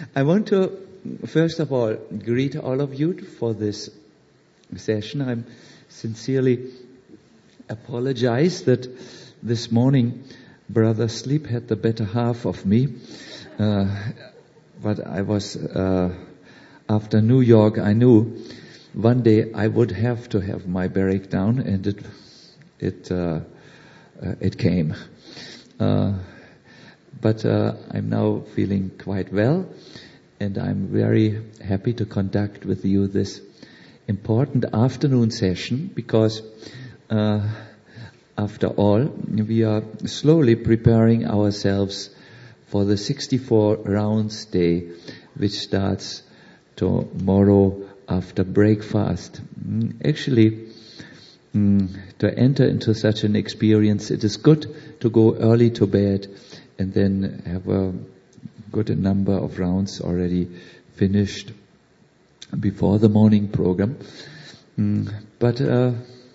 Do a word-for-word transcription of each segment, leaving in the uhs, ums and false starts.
I want to, first of all, greet all of you for this session. I sincerely apologize that this morning Brother Sleep had the better half of me. Uh, but I was, uh, after New York, I knew one day I would have to have my breakdown, and it, it, uh, uh, it came. Uh, but uh, I'm now feeling quite well, and I'm very happy to conduct with you this important afternoon session, because uh, after all, we are slowly preparing ourselves for the sixty-four rounds day, which starts tomorrow after breakfast. Actually, mm, to enter into such an experience, it is good to go early to bed and then have a good number of rounds already finished before the morning program. Mm, but uh,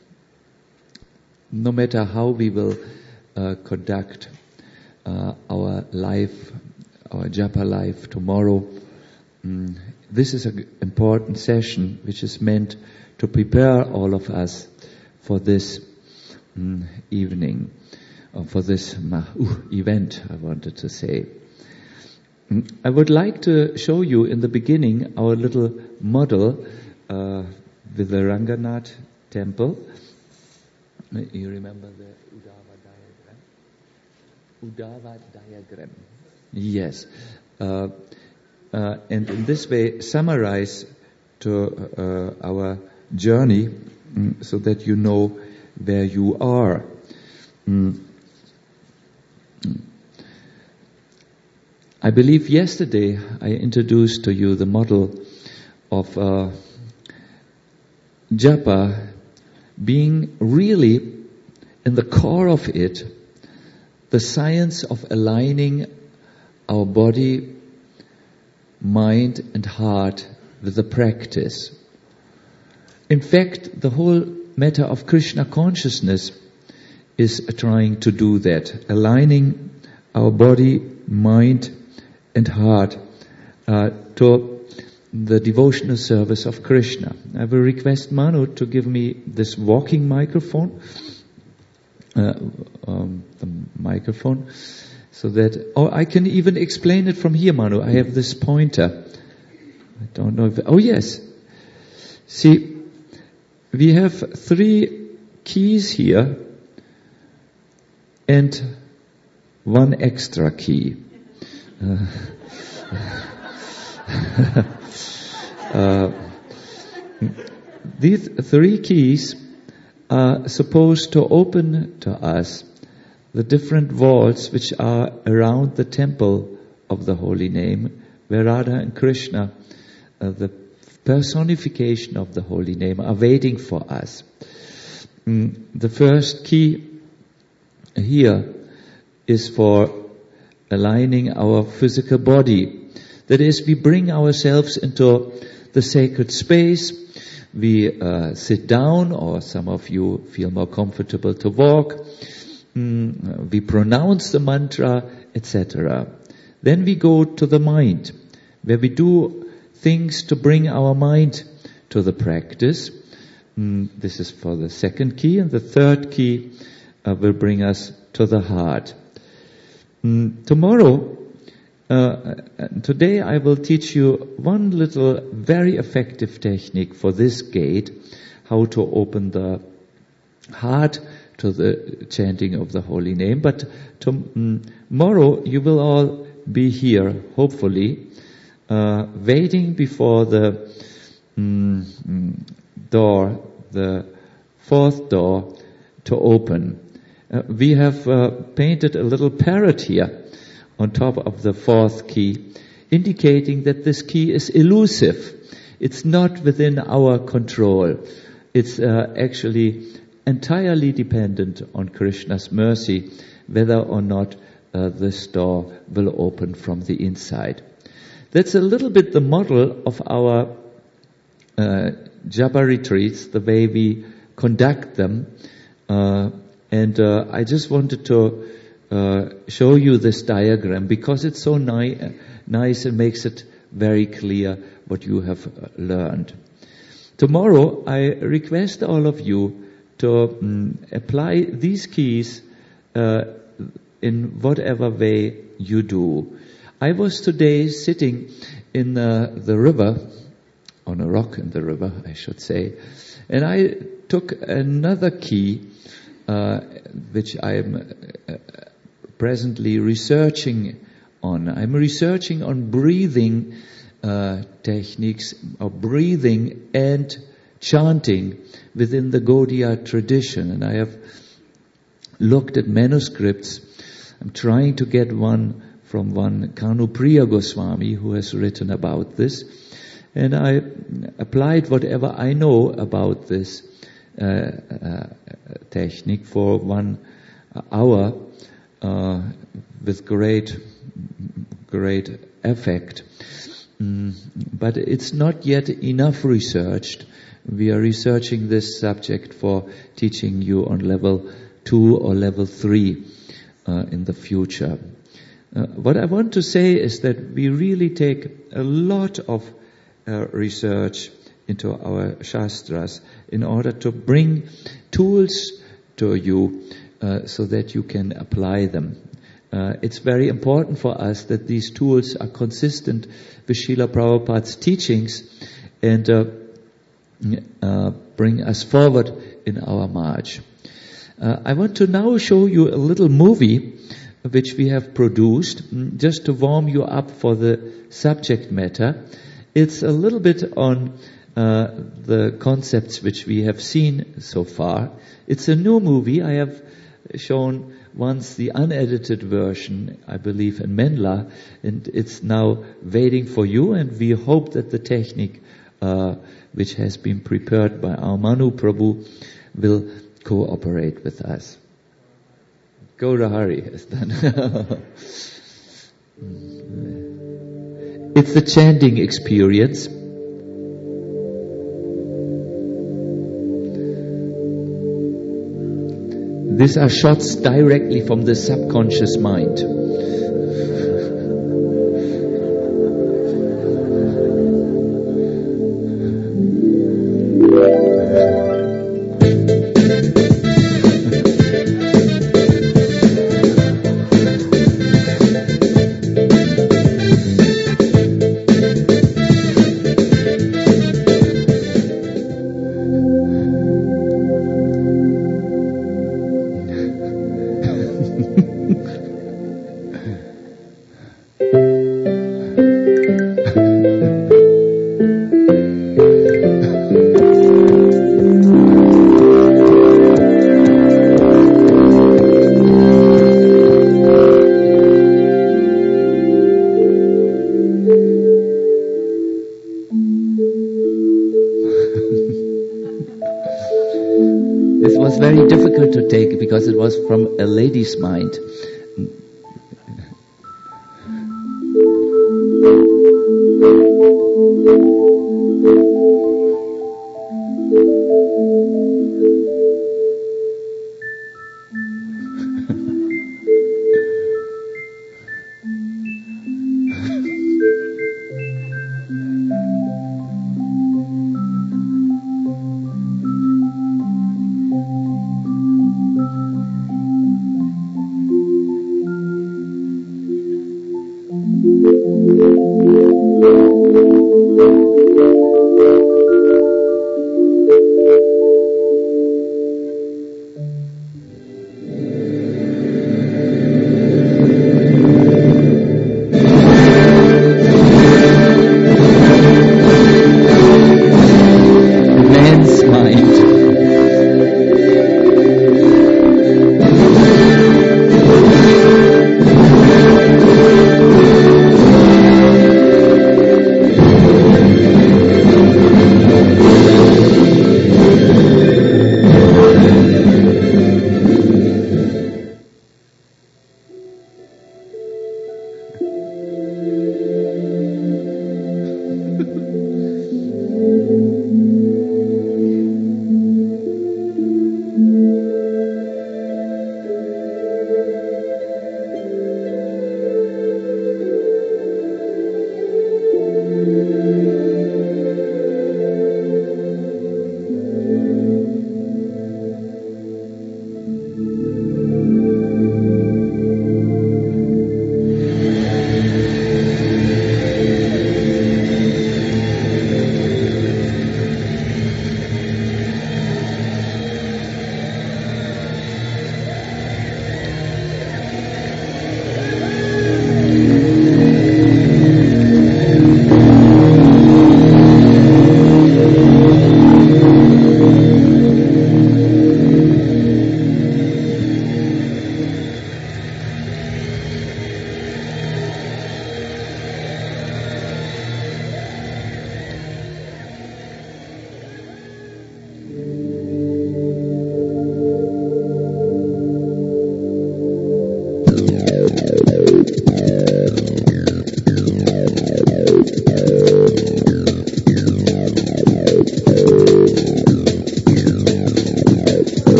no matter how we will uh, conduct uh, our life, our japa life tomorrow, mm, this is an important session which is meant to prepare all of us for this mm, evening, or for this uh, event, I wanted to say. Mm, I would like to show you in the beginning our little model uh, with the Ranganath temple. You remember the Uddhava diagram? Uddhava diagram. Yes. Uh, uh, and in this way summarize to uh, our journey mm, so that you know where you are. Mm. I believe yesterday I introduced to you the model of uh, japa being really in the core of it, the science of aligning our body, mind and heart with the practice. In fact, the whole matter of Krishna consciousness is trying to do that, aligning our body, mind and heart uh, to the devotional service of Krishna. I will request Manu to give me this walking microphone, uh, um, the microphone, so that, oh, I can even explain it from here, Manu. I have this pointer. I don't know if, oh yes. See, we have three keys here and one extra key. Uh, Uh, these three keys are supposed to open to us the different vaults which are around the temple of the holy name, where Radha and Krishna, uh, the personification of the holy name, are waiting for us. Mm, the first key here is for aligning our physical body. That is, we bring ourselves into the sacred space, we uh, sit down, or some of you feel more comfortable to walk, mm, we pronounce the mantra, et cetera. Then we go to the mind, where we do things to bring our mind to the practice. Mm, this is for the second key, and the third key uh, will bring us to the heart. Mm, tomorrow, Uh, today I will teach you one little very effective technique for this gate, how to open the heart to the chanting of the holy name. But tomorrow you will all be here, hopefully, uh, waiting before the mm, door, the fourth door, to open. Uh, we have uh, painted a little parrot here on top of the fourth key, indicating that this key is elusive. It's not within our control. It's uh, actually entirely dependent on Krishna's mercy, whether or not uh, this door will open from the inside. That's a little bit the model of our uh, japa retreats, the way we conduct them. Uh, and uh, I just wanted to Uh, show you this diagram because it's so ni- nice and makes it very clear what you have learned. Tomorrow, I request all of you to um, apply these keys uh, in whatever way you do. I was today sitting in uh, the river, on a rock in the river, I should say, and I took another key, uh, which I'm uh, presently researching on. I'm researching on breathing uh, techniques, or breathing and chanting within the Gaudiya tradition, and I have looked at manuscripts. I'm trying to get one from one Kanupriya Goswami who has written about this, and I applied whatever I know about this uh, uh, technique for one hour uh, with great, great effect. Mm, but it's not yet enough researched. We are researching this subject for teaching you on level two or level three uh, in the future. Uh, what I want to say is that we really take a lot of uh, research into our Shastras in order to bring tools to you uh, so that you can apply them. Uh, it's very important for us that these tools are consistent with Srila Prabhupada's teachings and uh, uh, bring us forward in our march. Uh, I want to now show you a little movie which we have produced just to warm you up for the subject matter. It's a little bit on uh, the concepts which we have seen so far. It's a new movie. I have shown once the unedited version, I believe, in Menla, and it's now waiting for you, and we hope that the technique uh, which has been prepared by our Manu Prabhu will cooperate with us. Gaurahari has done. It's the chanting experience. These are shots directly from the subconscious mind. Because it was from a lady's mind.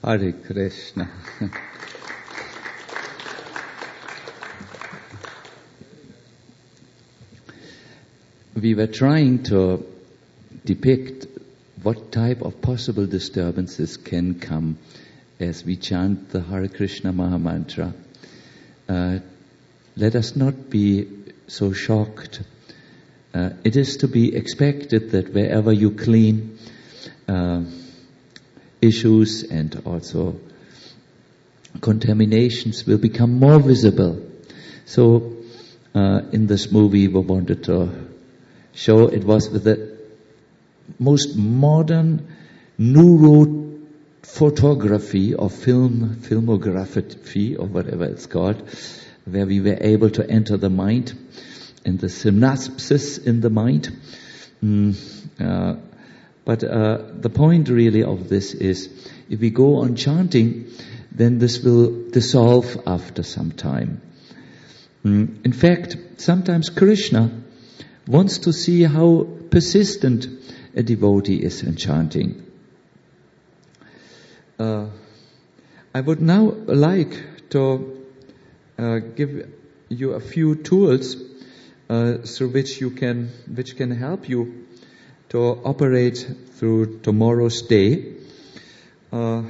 Hare Krishna. We were trying to depict what type of possible disturbances can come as we chant the Hare Krishna Mahamantra. Uh, let us not be so shocked. Uh, it is to be expected that wherever you clean uh, issues and also contaminations will become more visible. So uh, in this movie we wanted to show it was with the most modern neuro photography or film, filmography or whatever it's called, where we were able to enter the mind and the synapses in the mind. Mm, uh, but uh, the point really of this is, if we go on chanting, then this will dissolve after some time. Mm, in fact, sometimes Krishna wants to see how persistent a devotee is in chanting. Uh, I would now like to uh, give you a few tools uh, through which you can, which can help you to operate through tomorrow's day. Uh,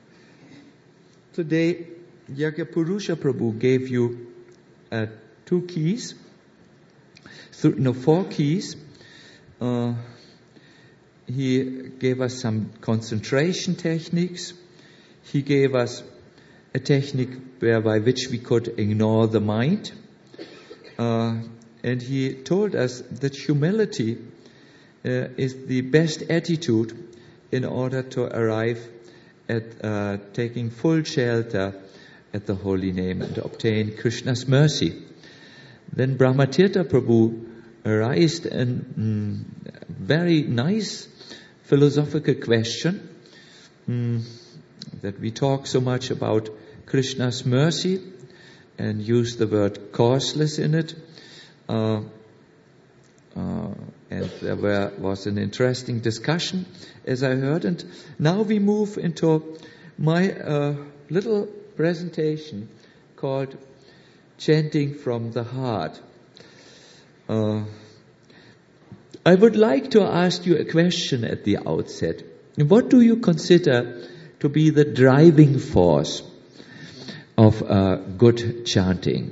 today, Yajapurusha Prabhu gave you uh, two keys, th- no, four keys. Uh, he gave us some concentration techniques. He gave us a technique whereby which we could ignore the mind. Uh, and he told us that humility uh, is the best attitude in order to arrive at uh, taking full shelter at the holy name and obtain Krishna's mercy. Then Brahmatirtha Prabhu raised a mm, very nice philosophical question, mm, that we talk so much about Krishna's mercy and use the word causeless in it. Uh, uh, and there were, was an interesting discussion, as I heard. And now we move into my uh, little presentation called Chanting from the Heart. Uh, I would like to ask you a question at the outset. What do you consider to be the driving force of uh, good chanting?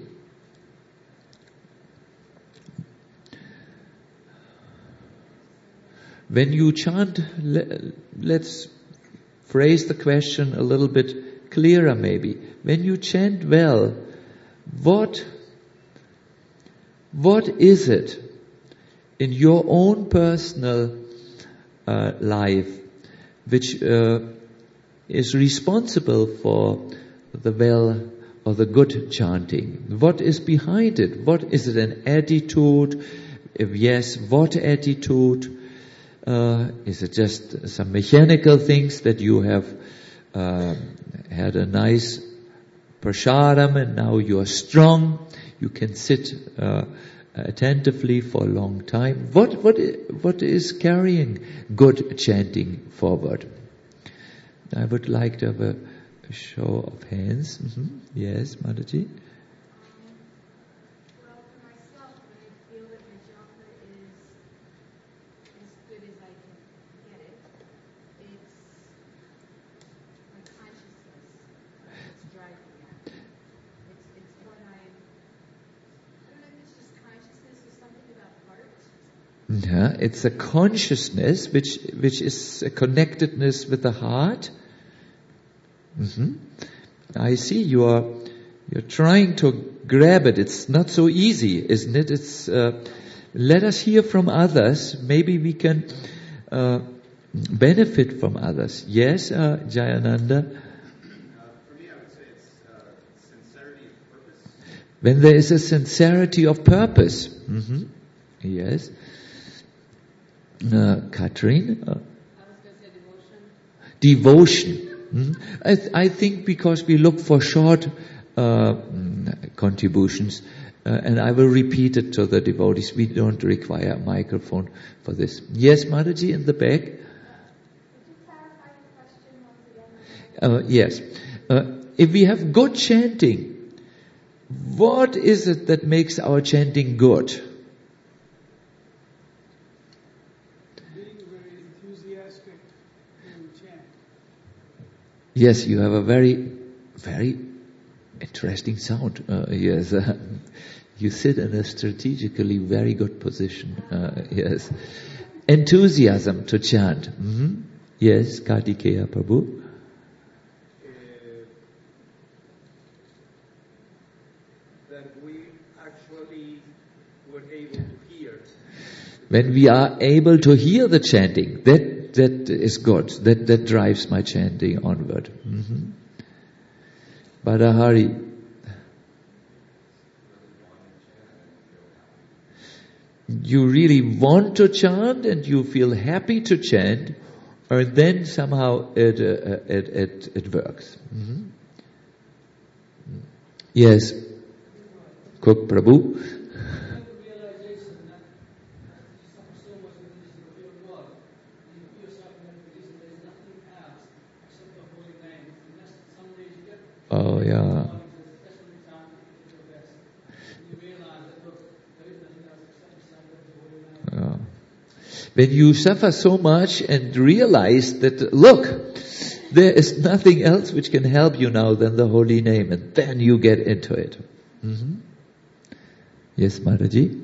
When you chant, le- let's phrase the question a little bit clearer maybe. When you chant well, what, what is it in your own personal uh, life which uh, is responsible for the well or the good chanting? What is behind it? What is it, an attitude? If yes, what attitude? Uh, is it just some mechanical things that you have uh, had a nice prasadam and now you are strong, you can sit uh, attentively for a long time? What what what is carrying good chanting forward? I would like to have a, a show of hands. Mm-hmm. Yes, Mataji. Yeah, it's a consciousness which which is a connectedness with the heart. Mm-hmm. I see you are you're trying to grab it. It's not so easy, isn't it? It's uh, let us hear from others. Maybe we can uh, benefit from others. Yes, uh, Jayananda. Uh, for me, I would say it's uh, sincerity of purpose. When there is a sincerity of purpose. Mm-hmm. Yes. Uh, Catherine? Uh, I was going to say devotion. Devotion. Mm-hmm. I, th- I think because we look for short uh, contributions, uh, and I will repeat it to the devotees. We don't require a microphone for this. Yes, Mataji in the back? Could you clarify the question once Uh, yes. Uh, if we have good chanting, what is it that makes our chanting good? Being very enthusiastic in chant. Yes, you have a very, very interesting sound. Uh, yes. Uh, you sit in a strategically very good position. Uh, yes. Enthusiasm to chant. Mm-hmm. Yes, Kartikeya Prabhu. When we are able to hear the chanting, that that is good. That that drives my chanting onward. Mm-hmm. Badahari. You really want to chant and you feel happy to chant, or then somehow it uh, it, it it works. Mm-hmm. Yes, Cook Prabhu. Oh yeah. Yeah. When you suffer so much and realize that, look, there is nothing else which can help you now than the holy name, and then you get into it. Mm-hmm. Yes, Mataji?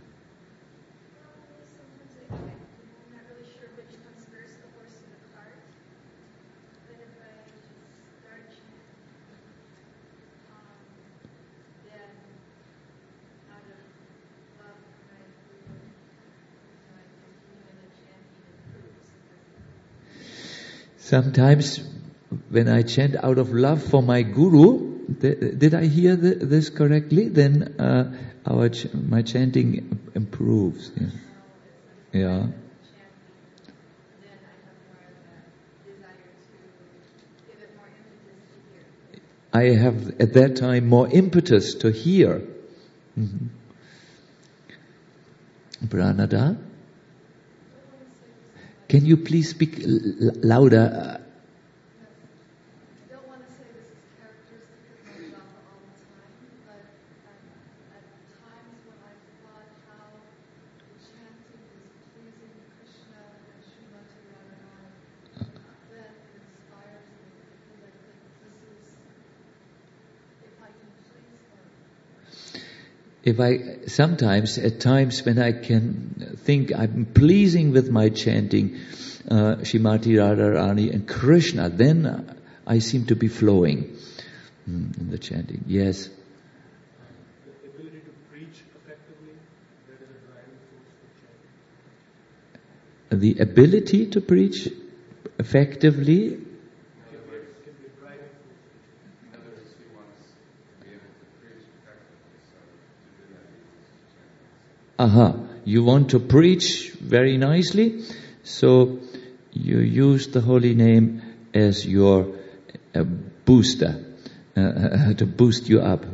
Sometimes when I chant out of love for my guru, th- did I hear th- this correctly? Then uh, our ch- my chanting improves. Yeah. yeah. I have at that time more impetus to hear. Mm-hmm. Pranada? Can you please speak l- louder? I don't want to say this is characteristic of my Baba all the time, but at, at times when I thought how the chanting is pleasing Krishna and Srimati Radharani, then it inspires me because I think this is, if I can please them. If I, sometimes, at times when I can think I'm pleasing with my chanting, uh, Srimati Radharani and Krishna, then I seem to be flowing mm, in the chanting. Yes. The ability to preach effectively, that is a driving force for chanting. The ability to preach effectively. Aha, you want to preach very nicely, so you use the holy name as your uh, booster, uh, to boost you up.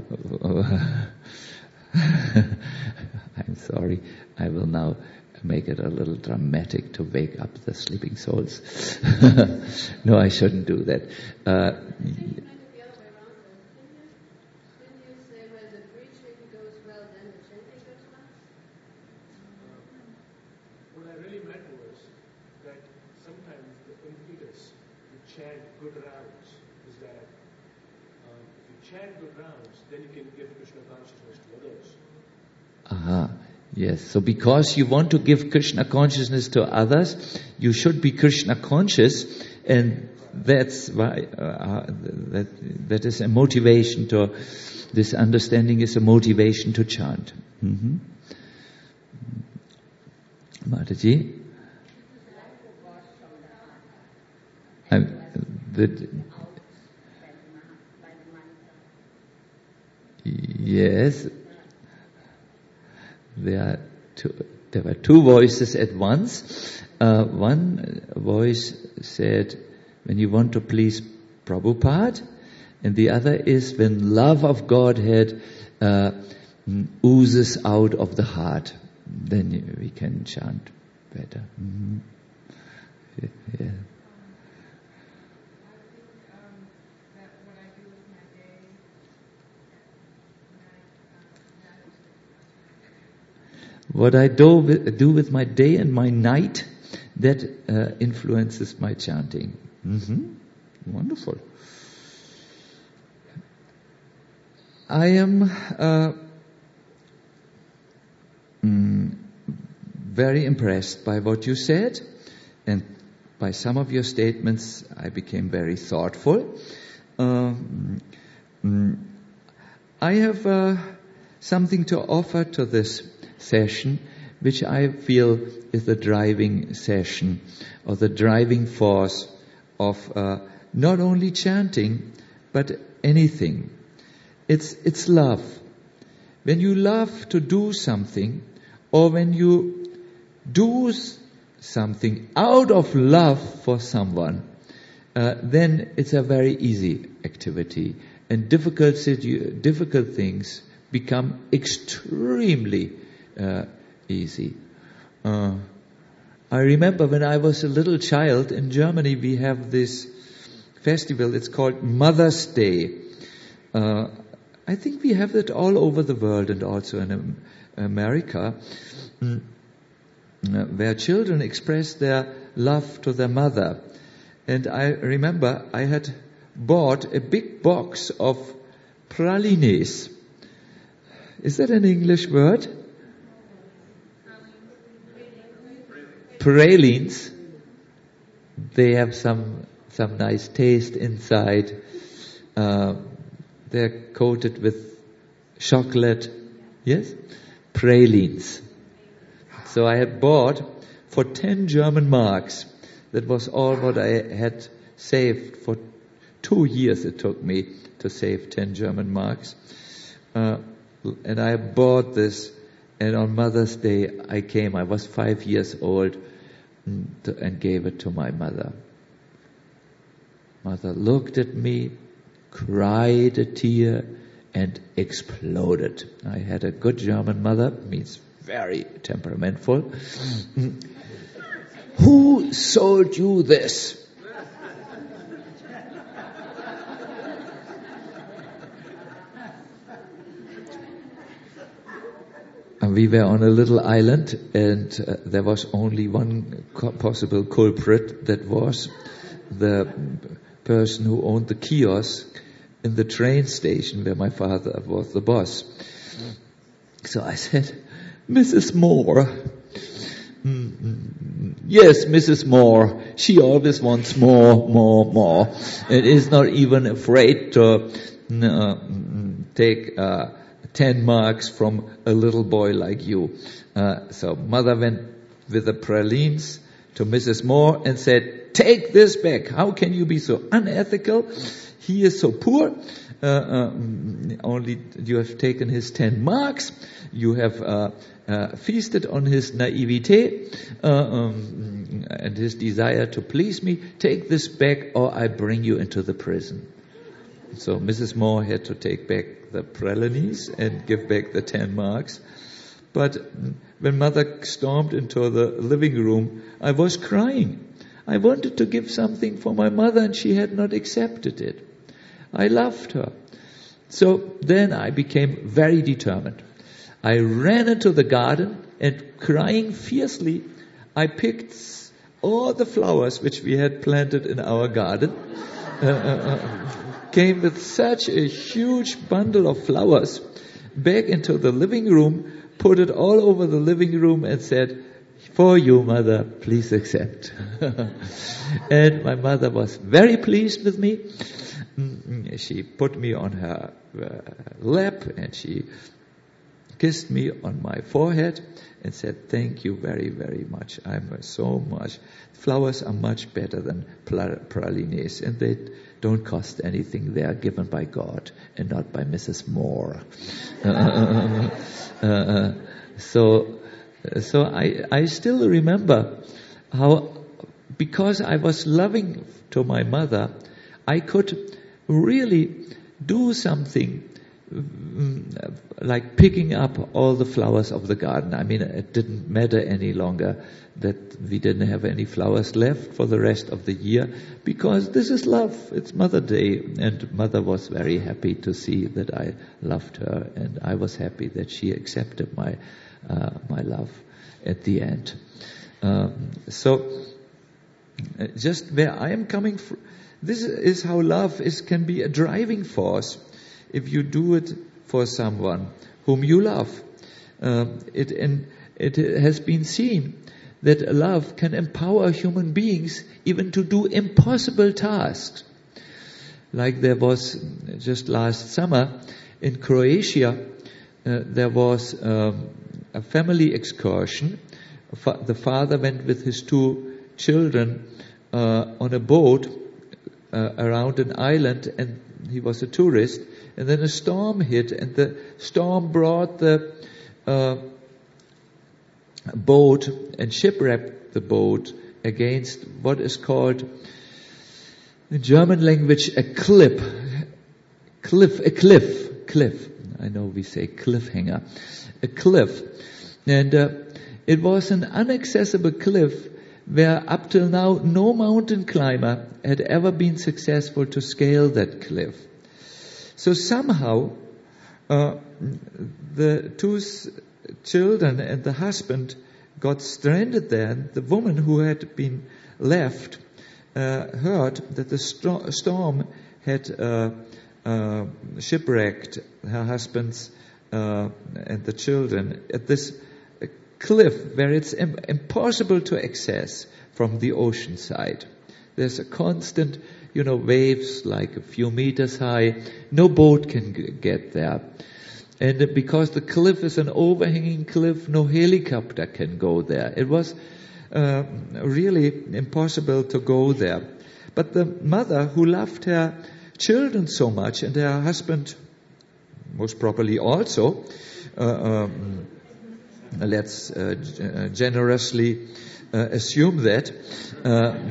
I'm sorry, I will now make it a little dramatic to wake up the sleeping souls. No, I shouldn't do that. Uh, What I really meant was that sometimes the impetus to chant good rounds is that um, if you chant good rounds, then you can give Krishna consciousness to others. Aha, yes. So because you want to give Krishna consciousness to others, you should be Krishna conscious, and that's why uh, that that is a motivation to. This understanding is a motivation to chant. Mm-hmm. Mataji? I'm, the, yes. There are two, there were two voices at once. Uh, one voice said, when you want to please Prabhupada, and the other is when love of Godhead uh, oozes out of the heart. Then we can chant better. Mm-hmm. Yeah. I think um, What I do with, do with my day and my night, that uh, influences my chanting. Mm-hmm. Wonderful. I am uh, mm, very impressed by what you said, and by some of your statements I became very thoughtful. Uh, mm, I have uh, something to offer to this session, which I feel is the driving session, or the driving force of uh, not only chanting, but anything. It's, it's love. When you love to do something, or when you do something out of love for someone, uh, then it's a very easy activity. And difficult situ- difficult things become extremely uh, easy. Uh, I remember when I was a little child in Germany, we have this festival. It's called Mother's Day. Uh, I think we have it all over the world and also in um, America, mm, uh, where children express their love to their mother. And I remember I had bought a big box of pralines. Is that an English word? Pralines. They have some some nice taste inside. Uh, they're coated with chocolate. Yes? Pralines. So I had bought for ten German marks. That was all what I had saved. For two years it took me to save ten German marks. Uh, and I bought this, and on Mother's Day I came, I was five years old, and gave it to my mother. Mother looked at me, cried a tear, and exploded. I had a good German mother, means very temperamental. Who sold you this? And we were on a little island, and uh, there was only one co- possible culprit. That was the person who owned the kiosk in the train station where my father was the boss. So I said, Missus Moore. Mm-hmm. Yes, Missus Moore. She always wants more, more, more. And is not even afraid to uh, take uh, ten marks from a little boy like you. Uh, so mother went with the pralines to Missus Moore and said, take this back. How can you be so unethical? He is so poor. Uh, uh, only you have taken his ten marks. You have uh, uh, feasted on his naivete uh, um, and his desire to please me. Take this back, or I bring you into the prison. So Missus Moore had to take back the pralines and give back the ten marks. But when mother stormed into the living room, I was crying. I wanted to give something for my mother, and she had not accepted it. I loved her. So then I became very determined. I ran into the garden, and crying fiercely, I picked all the flowers which we had planted in our garden. Uh, uh, came with such a huge bundle of flowers back into the living room, put it all over the living room, and said, for you, mother, please accept. And my mother was very pleased with me. She put me on her uh, lap, and she kissed me on my forehead and said, thank you very, very much. I'm so much. Flowers are much better than pralines, and they don't cost anything. They are given by God and not by Missus Moore. uh, uh, so, so I, I still remember how, because I was loving to my mother, I could really do something like picking up all the flowers of the garden. I mean, it didn't matter any longer that we didn't have any flowers left for the rest of the year, because this is love. It's Mother Day, and mother was very happy to see that I loved her, and I was happy that she accepted my uh, my love, at the end. Um, so, uh, just where I am coming from, this is how love is can be a driving force if you do it for someone whom you love. Uh, it and it has been seen that love can empower human beings even to do impossible tasks. Like there was just last summer in Croatia, uh, there was um, a family excursion. Fa- the father went with his two children uh, on a boat uh, around an island, and he was a tourist. And then a storm hit, and the storm brought the uh, boat and shipwrecked the boat against what is called in German language a cliff, cliff, a cliff, cliff. I know we say cliffhanger, a cliff, and uh, it was an inaccessible cliff where up till now no mountain climber had ever been successful to scale that cliff. So somehow uh, the two s- children and the husband got stranded there. And the woman who had been left uh, heard that the sto- storm had uh, uh, shipwrecked her husband's uh, and the children at this cliff where it's im- impossible to access from the ocean side. There's a constant, you know, waves like a few meters high. No boat can g- get there. And because the cliff is an overhanging cliff, no helicopter can go there. It was uh, really impossible to go there. But the mother, who loved her children so much, and her husband most probably also, uh, um, let's uh, g- uh, generously uh, assume that, uh,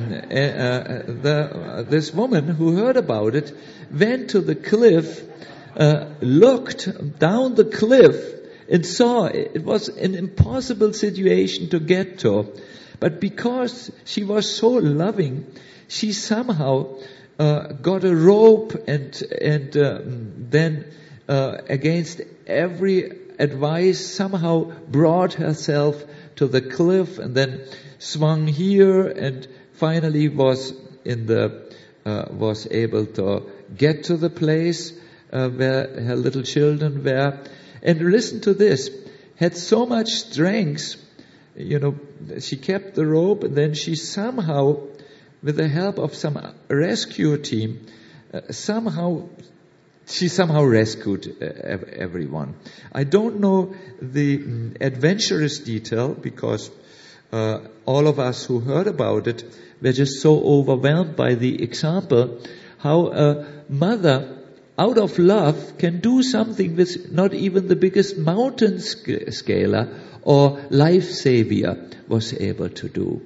uh, the, this woman who heard about it went to the cliff, uh, looked down the cliff and saw it was an impossible situation to get to. But because she was so loving, she somehow uh, got a rope and and uh, then uh, against every advice somehow brought herself to the cliff and then swung here and finally was in the uh, was able to get to the place uh, where her little children were. And listen to this, had so much strength, you know, she kept the rope and then she somehow, with the help of some rescue team, uh, somehow she somehow rescued uh, ev- everyone. I don't know the mm, adventurous detail because uh, all of us who heard about it were just so overwhelmed by the example how a mother out of love can do something which not even the biggest mountain sc- scaler or life savior was able to do.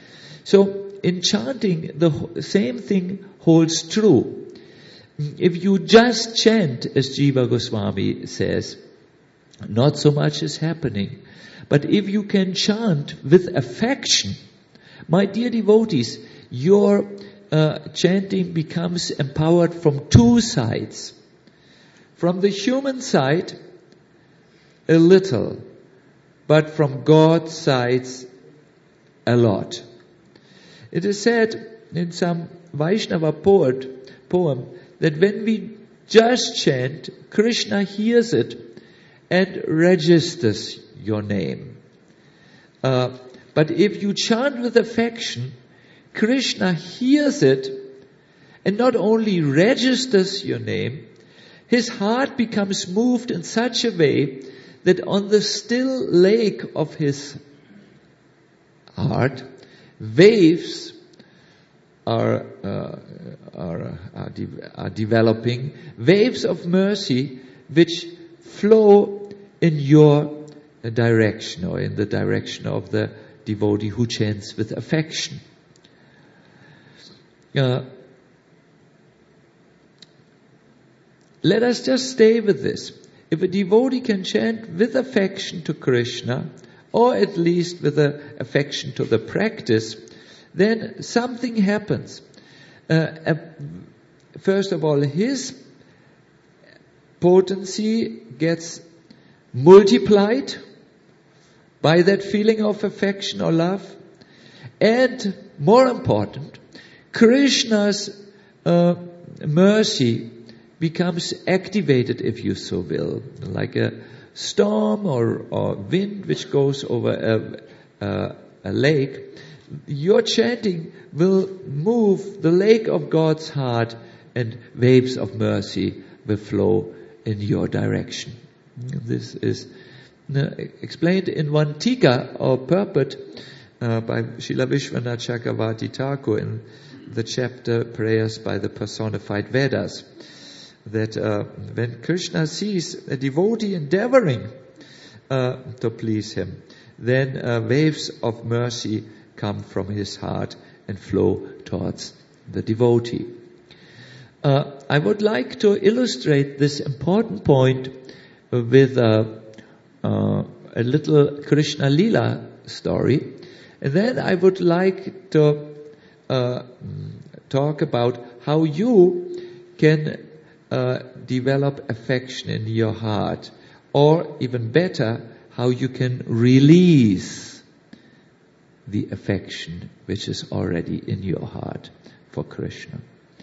So in chanting, the ho- same thing holds true. If you just chant, as Jiva Goswami says, not so much is happening. But if you can chant with affection, my dear devotees, your uh, chanting becomes empowered from two sides. From the human side, a little, but from God's side, a lot. It is said in some Vaishnava poet, poem that when we just chant, Krishna hears it and registers your name. Uh, but if you chant with affection, Krishna hears it and not only registers your name, his heart becomes moved in such a way that on the still lake of his heart, waves are uh, are are, de- are developing, waves of mercy which flow in your direction or in the direction of the devotee who chants with affection. Uh, let us just stay with this. If a devotee can chant with affection to Krishna, or at least with a affection to the practice, then something happens. Uh, uh, first of all, his potency gets multiplied by that feeling of affection or love. And more important, Krishna's uh, mercy becomes activated, if you so will, like a storm or, or wind which goes over a, a, a lake. Your chanting will move the lake of God's heart, and waves of mercy will flow in your direction. This is uh, explained in one tika or purport uh, by Srila Vishwanath Chakravarti Thakur in the chapter Prayers by the Personified Vedas, that uh, when Krishna sees a devotee endeavoring uh, to please him, then uh, waves of mercy come from his heart and flow towards the devotee. Uh, I would like to illustrate this important point with uh, uh, a little Krishna Lila story, and then I would like to uh, talk about how you can uh, develop affection in your heart, or even better, how you can release the affection which is already in your heart for Krishna.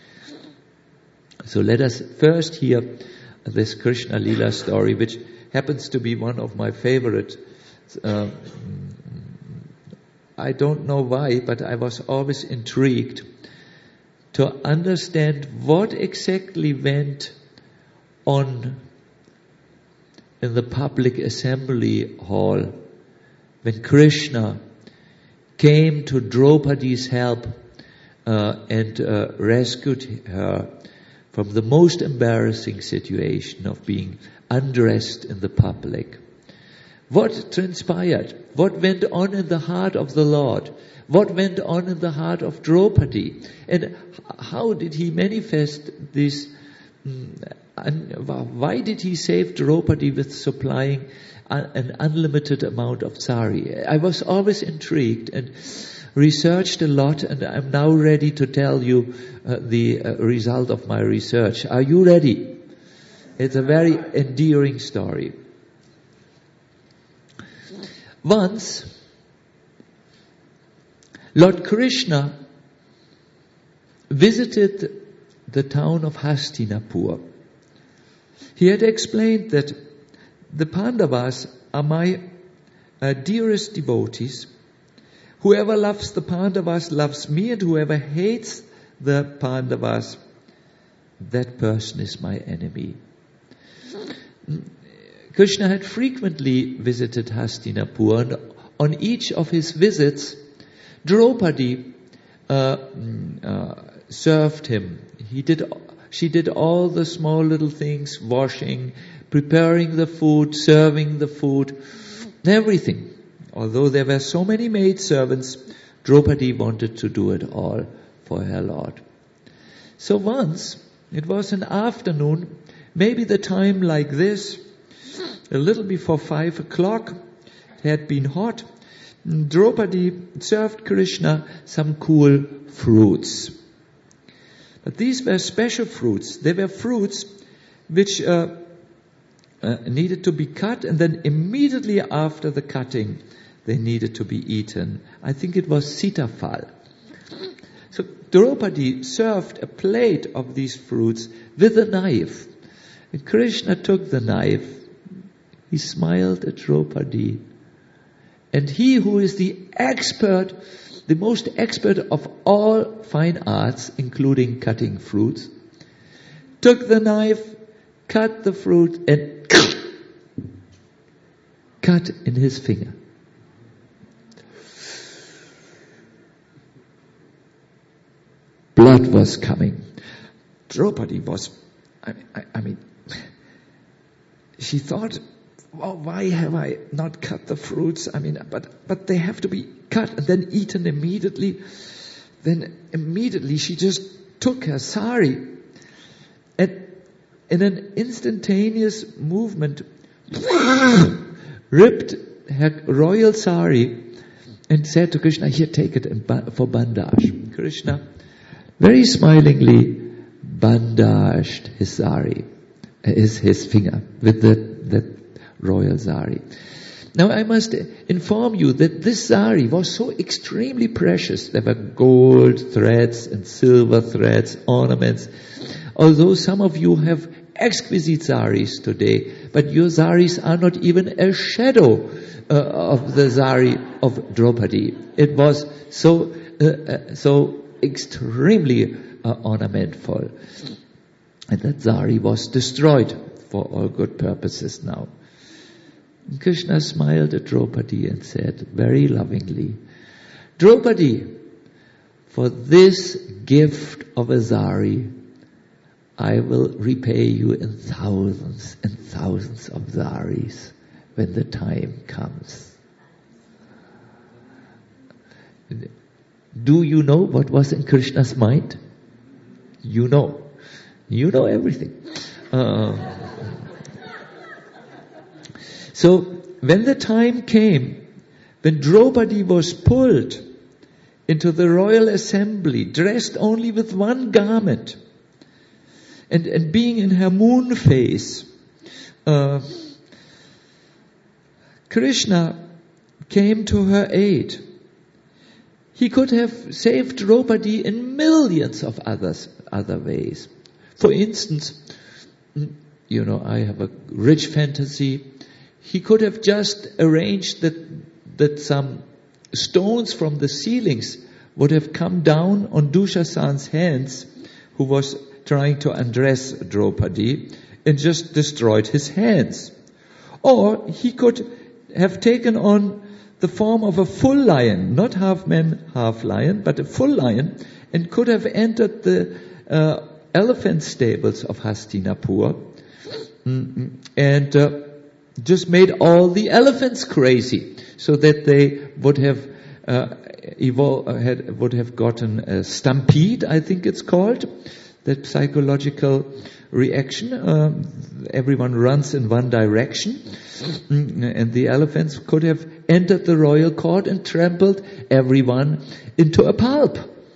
So let us first hear this Krishna Lila story, which happens to be one of my favorite. Uh, I don't know why, but I was always intrigued to understand what exactly went on in the public assembly hall when Krishna came to Draupadi's help uh, and uh, rescued her from the most embarrassing situation of being undressed in the public. What transpired? What went on in the heart of the Lord? What went on in the heart of Draupadi? And how did he manifest this? And why did he save Draupadi with supplying an unlimited amount of sari? I was always intrigued and researched a lot, and I'm now ready to tell you uh, the uh, result of my research. Are you ready? It's a very endearing story. Once, Lord Krishna visited the town of Hastinapur. He had explained that the Pandavas are my uh, dearest devotees. Whoever loves the Pandavas loves me, and whoever hates the Pandavas, that person is my enemy. Krishna had frequently visited Hastinapur, and on each of his visits, Draupadi uh, uh, served him. He did, she did all the small little things, washing, preparing the food, serving the food, everything. Although there were so many maidservants, Draupadi wanted to do it all for her Lord. So once, it was an afternoon, maybe the time like this, a little before five o'clock, it had been hot, Draupadi served Krishna some cool fruits. But these were special fruits. They were fruits which uh, uh, needed to be cut, and then immediately after the cutting, they needed to be eaten. I think it was sitafal. So Draupadi served a plate of these fruits with a knife. And Krishna took the knife. He smiled at Draupadi. And he who is the expert, the most expert of all fine arts, including cutting fruits, took the knife, cut the fruit, and cut in his finger. Blood was coming. Draupadi was, I, I, I mean, she thought, well, why have I not cut the fruits? I mean, but, but they have to be cut and then eaten immediately. Then immediately she just took her sari and in an instantaneous movement ripped her royal sari and said to Krishna, here, take it for bandage. Krishna very smilingly bandaged his sari, his, his finger with the, the royal sari. Now I must inform you that this sari was so extremely precious. There were gold threads and silver threads, ornaments. Although some of you have exquisite saris today, but your saris are not even a shadow uh, of the sari of Draupadi. It was so uh, uh, so extremely uh, ornamentful. And that sari was destroyed for all good purposes now. And Krishna smiled at Draupadi and said very lovingly, Draupadi, for this gift of a sari, I will repay you in thousands and thousands of saris when the time comes. Do you know what was in Krishna's mind? You know. You know everything. Uh, so, when the time came, when Draupadi was pulled into the royal assembly, dressed only with one garment, and, and being in her moon phase, uh, Krishna came to her aid. He could have saved Draupadi in millions of others, other ways. For instance, you know, I have a rich fantasy. He could have just arranged that, that some stones from the ceilings would have come down on Dushasan's hands, who was trying to undress Draupadi, and just destroyed his hands. Or he could have taken on the form of a full lion, not half man, half lion, but a full lion, and could have entered the uh, elephant stables of Hastinapur, mm-hmm. and uh, just made all the elephants crazy, so that they would have uh, evol- uh, had, would have gotten a stampede, I think it's called, that psychological reaction. Uh, everyone runs in one direction, mm-hmm. and the elephants could have entered the royal court and trampled everyone into a pulp.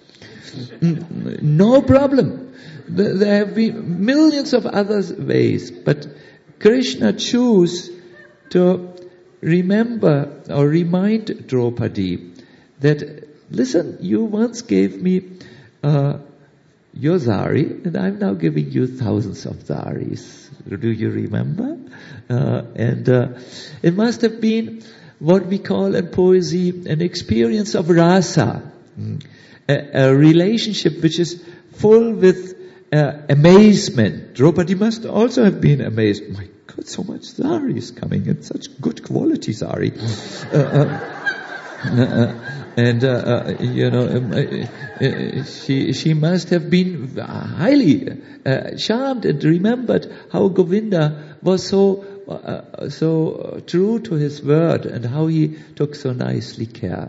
Mm, no problem. There have been millions of other ways, but Krishna chose to remember or remind Draupadi that, listen, you once gave me uh, your sari, and I'm now giving you thousands of saris. Do you remember? Uh, and uh, it must have been what we call in poesy an experience of rasa, a, a relationship which is full with Uh, amazement. Draupadi must also have been amazed. My God, so much sari is coming, and such good quality sari. Uh, uh, uh, and uh, uh, you know, um, uh, uh, she she must have been highly uh, charmed and remembered how Govinda was so uh, so true to his word, and how he took so nicely care.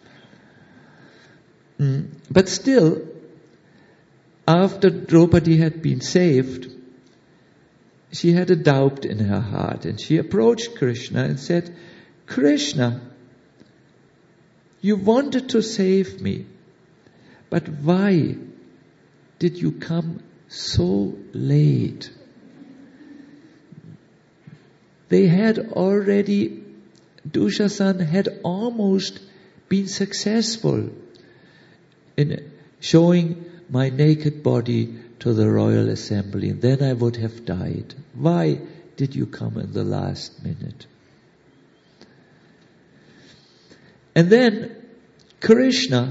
Mm. But still, after Draupadi had been saved, she had a doubt in her heart, and she approached Krishna and said, Krishna, you wanted to save me, but why did you come so late? They had already, Dushasan had almost been successful in showing my naked body to the royal assembly, and then I would have died. Why did you come in the last minute? And then Krishna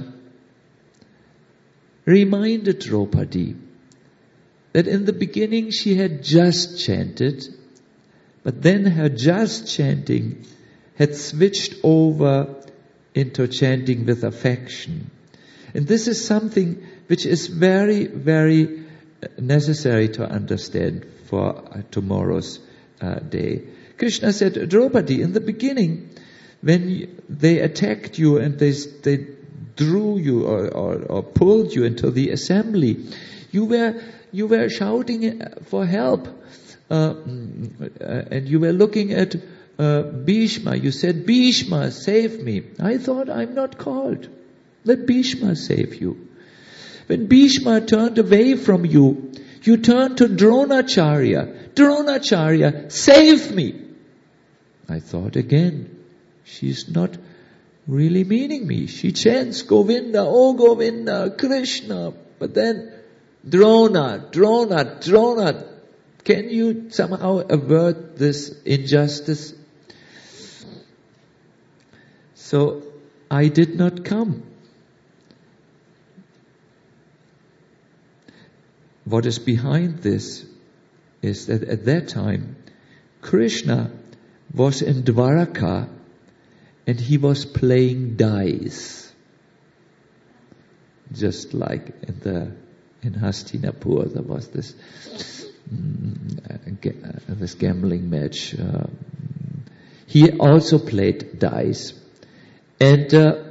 reminded Draupadi that in the beginning she had just chanted, but then her just chanting had switched over into chanting with affection. And this is something which is very, very necessary to understand for uh, tomorrow's uh, day. Krishna said, Draupadi, in the beginning, when you, they attacked you and they, they drew you or, or, or pulled you into the assembly, you were you were shouting for help, uh, and you were looking at uh, Bhishma. You said, Bhishma, save me. I thought, I'm not called. Let Bhishma save you. When Bhishma turned away from you, you turned to Dronacharya. Dronacharya, save me. I thought again, she's not really meaning me. She chants Govinda, oh Govinda, Krishna, but then Drona, Drona, Drona. Can you somehow avert this injustice? So I did not come. What is behind this is that at that time, Krishna was in Dwaraka and he was playing dice. Just like in the in Hastinapur, there was this mm, this gambling match. Uh, he also played dice, and uh,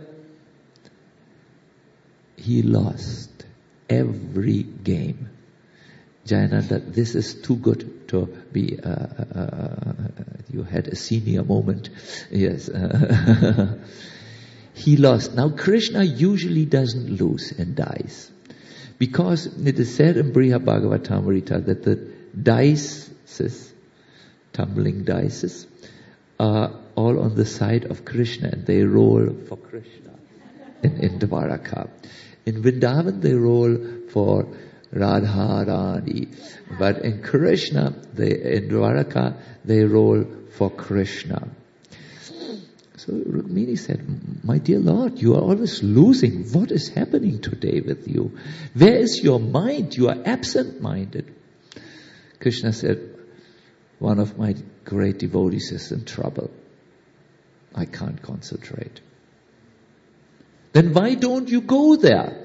he lost every game. Jayananda, this is too good to be, uh, uh, you had a senior moment. Yes. Uh, he lost. Now Krishna usually doesn't lose in dice. Because it is said in Briha Bhagavatamrita that the dices, tumbling dices, are all on the side of Krishna and they roll for Krishna in, in Dwaraka. In Vrindavan they roll for Radha Rani. But in Krishna, they, in Dwaraka, they roll for Krishna. So Rukmini said, my dear Lord, you are always losing. What is happening today with you? Where is your mind? You are absent-minded. Krishna said, one of my great devotees is in trouble. I can't concentrate. Then why don't you go there?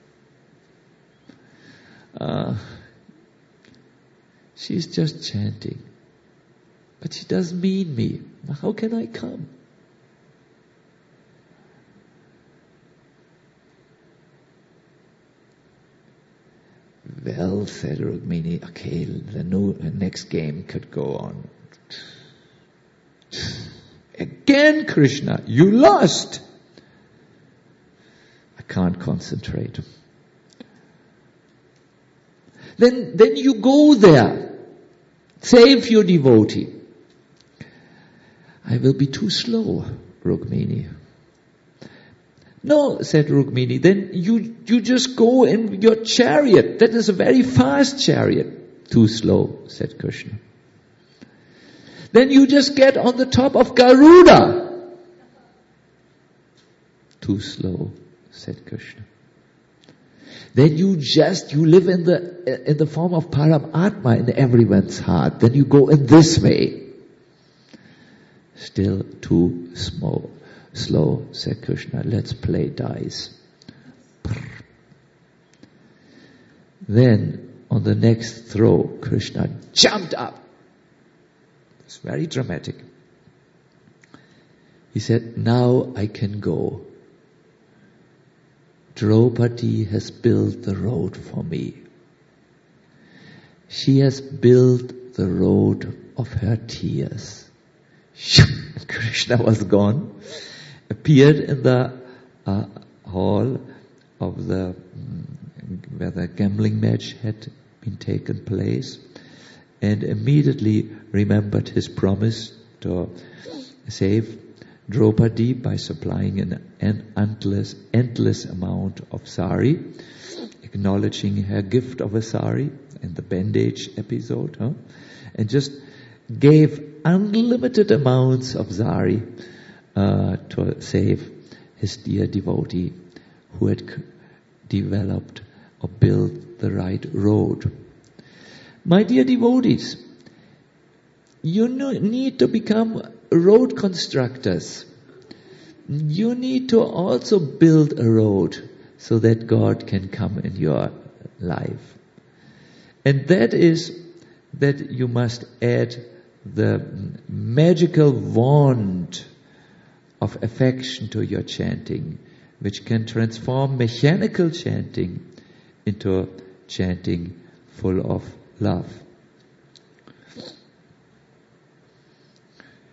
Uh, she's just chanting. But she doesn't mean me. How can I come? Well, said Rukmini, okay, the new, the next game could go on. Again, Krishna, you lost. I can't concentrate. Then, then you go there. Save your devotee. I will be too slow, Rukmini. No, said Rukmini, then you, you just go in your chariot. That is a very fast chariot. Too slow, said Krishna. Then you just get on the top of Garuda. Too slow, said Krishna. Then you just, you live in the, in the form of Paramatma in everyone's heart. Then you go in this way. Still too small. Slow, said Krishna, let's play dice. Then, on the next throw, Krishna jumped up. It's very dramatic. He said, now I can go. Draupadi has built the road for me. She has built the road of her tears. Krishna was gone. Appeared in the uh, hall of the where the gambling match had been taken place, and immediately remembered his promise to save Draupadi by supplying an, an endless, endless amount of sari, acknowledging her gift of a sari in the bandage episode, huh? And just gave unlimited amounts of sari Uh, to save his dear devotee who had c- developed or built the right road. My dear devotees, you no- need to become road constructors. You need to also build a road so that God can come in your life. And that is that you must add the magical wand of affection to your chanting, which can transform mechanical chanting into chanting full of love.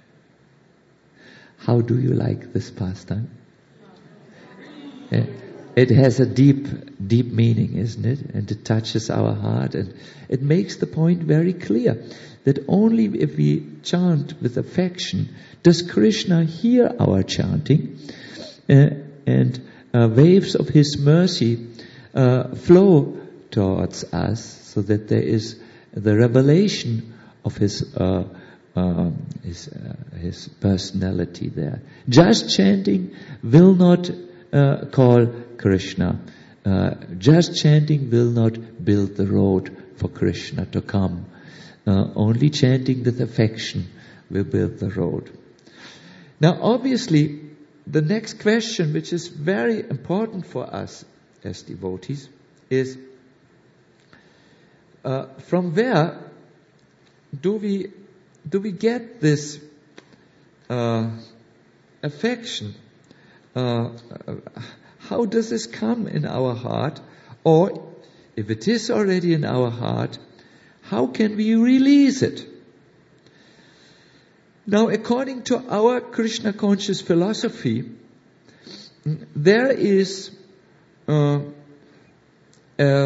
How do you like this pastime? Yeah. it has a deep, deep meaning, isn't it? And it touches our heart, and it makes the point very clear that only if we chant with affection does Krishna hear our chanting, uh, and uh, waves of His mercy uh, flow towards us, so that there is the revelation of His uh, uh, His, uh, His personality there. Just chanting will not uh, call Krishna. Uh, just chanting will not build the road for Krishna to come. Uh, only chanting with affection will build the road. Now, obviously, the next question, which is very important for us as devotees, is uh, from where do we do we get this uh, affection? Uh, how does this come in our heart? Or, if it is already in our heart, how can we release it? Now, according to our Krishna conscious philosophy, there is uh, a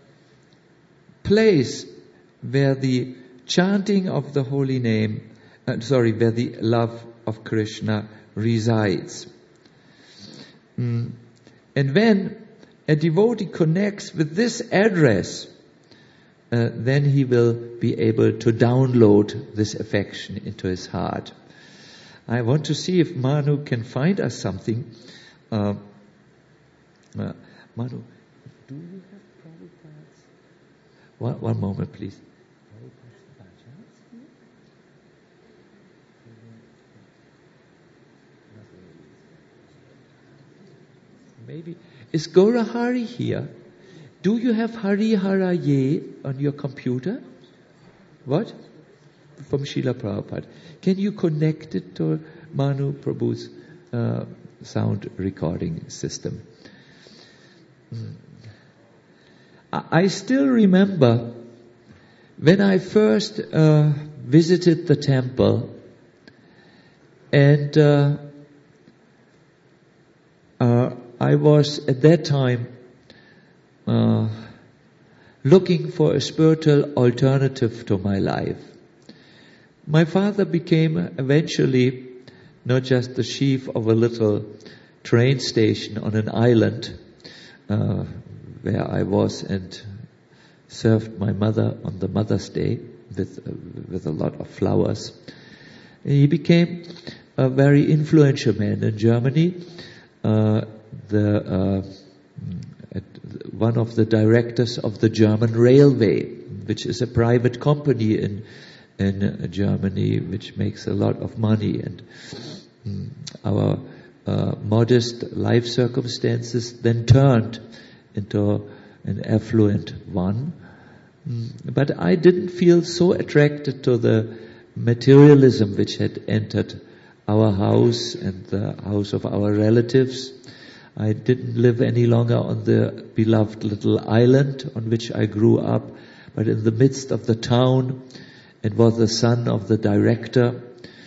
place where the chanting of the holy name, uh, sorry, where the love of Krishna resides. Mm. And when a devotee connects with this address, uh, then he will be able to download this affection into his heart. I want to see if Manu can find us something. Uh, uh, Manu, do you have Prabhupada's? One, one moment, please. Maybe. Is Gaurahari here? Do you have Hari Haraye on your computer? What? From Srila Prabhupada. Can you connect it to Manu Prabhu's uh, sound recording system? Mm. I, I still remember when I first uh, visited the temple, and uh, uh, I was at that time uh, looking for a spiritual alternative to my life. My father became eventually not just the chief of a little train station on an island uh, where I was and served my mother on the Mother's Day with uh, with a lot of flowers. He became a very influential man in Germany. Uh, the uh, one of the directors of the German Railway, which is a private company in in Germany, which makes a lot of money, and um, our uh, modest life circumstances then turned into an affluent one. Um, but I didn't feel so attracted to the materialism which had entered our house and the house of our relatives. I didn't live any longer on the beloved little island on which I grew up, but in the midst of the town, and was the son of the director,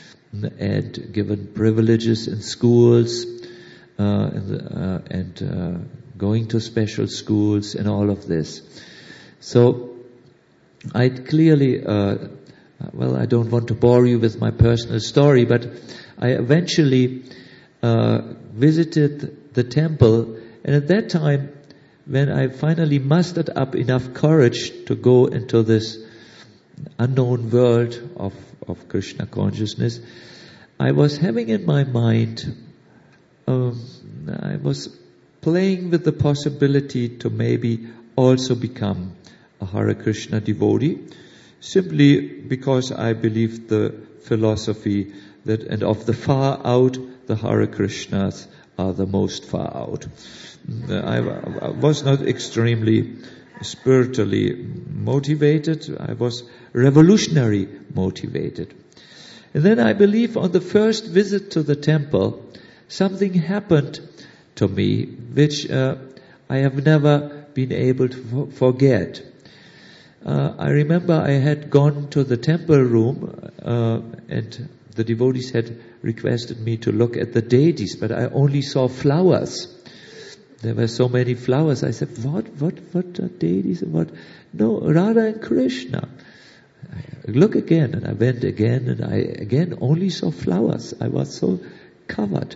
and given privileges in schools, uh, and, uh, and uh, going to special schools and all of this. So I clearly, uh, well, I don't want to bore you with my personal story, but I eventually uh, visited the temple, and at that time, when I finally mustered up enough courage to go into this unknown world of, of Krishna consciousness, I was having in my mind, um, I was playing with the possibility to maybe also become a Hare Krishna devotee, simply because I believed the philosophy that, and of the far out, the Hare Krishnas are the most far out. I, I was not extremely spiritually motivated. I was revolutionary motivated. And then I believe on the first visit to the temple, something happened to me which uh, I have never been able to forget. Uh, I remember I had gone to the temple room uh, and the devotees had requested me to look at the deities, but I only saw flowers. there were so many flowers. I said, what, what, what are deities? What? No, Radha and Krishna. I look again, and I went again, and I again only saw flowers. I was so covered.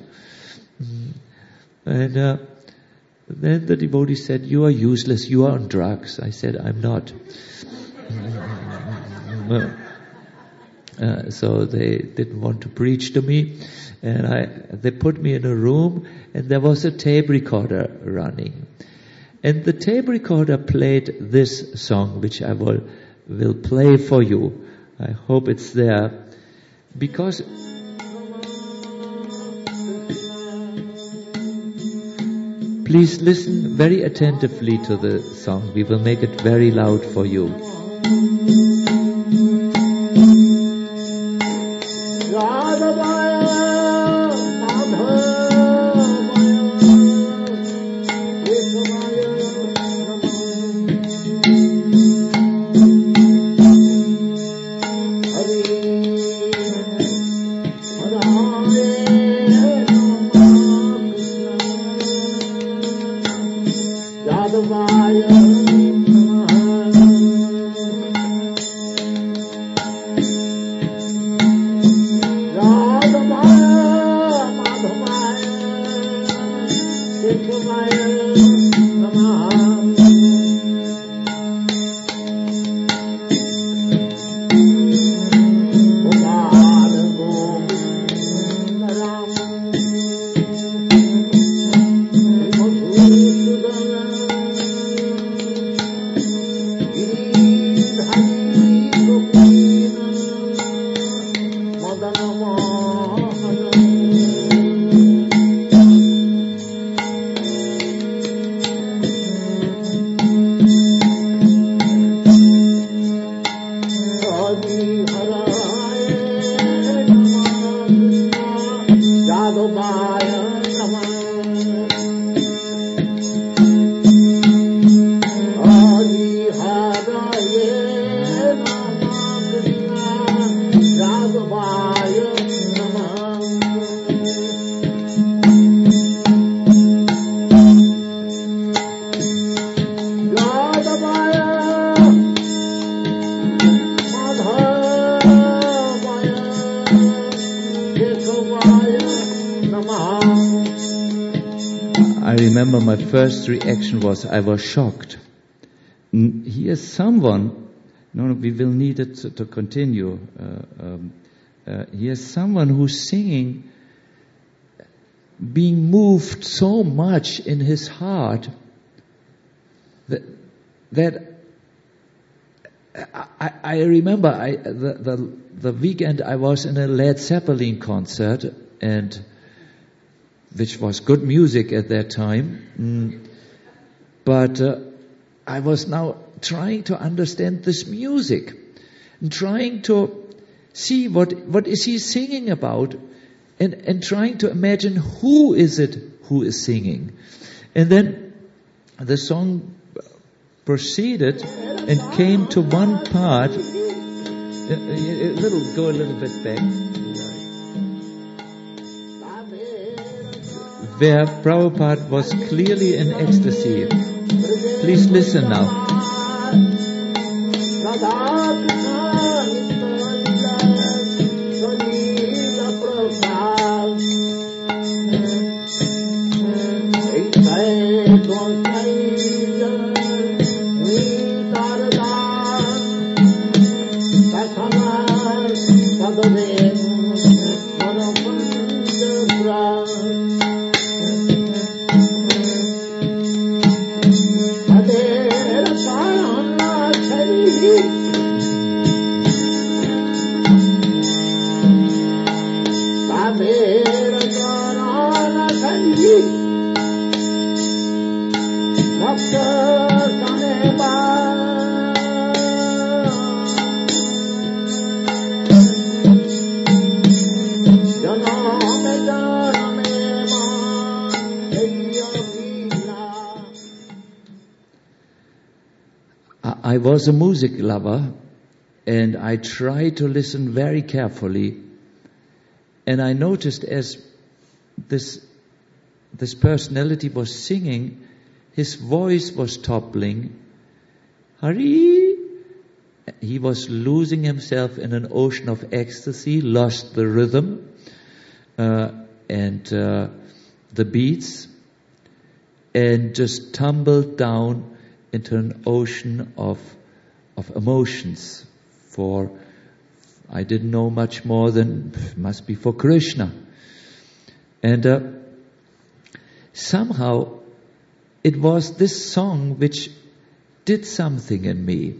And uh, then the devotee said, you are useless, you are on drugs. I said, I'm not. uh, so they didn't want to preach to me. And I, they put me in a room, and there was a tape recorder running. And the tape recorder played this song, which I will, will play for you. I hope it's there. Because please listen very attentively to the song. We will make it very loud for you. My first reaction was I was shocked. Here's someone, no, no, we will need it to, to continue. Uh, um, uh, here's someone who's singing, being moved so much in his heart that, that I, I remember I, the, the, the weekend I was in a Led Zeppelin concert, and which was good music at that time. Mm. But uh, I was now trying to understand this music and trying to see what what is he singing about, and, and trying to imagine who is it who is singing. And then the song proceeded and came to one part. A, a little, go a little bit back. Where Prabhupada was clearly in ecstasy. Please listen now. I was a music lover, and I tried to listen very carefully, and I noticed as this this personality was singing, his voice was toppling. Hari! He was losing himself in an ocean of ecstasy, lost the rhythm uh, and uh, the beats, and just tumbled down into an ocean of of emotions. For I didn't know much more than must be for Krishna, and uh, somehow it was this song which did something in me.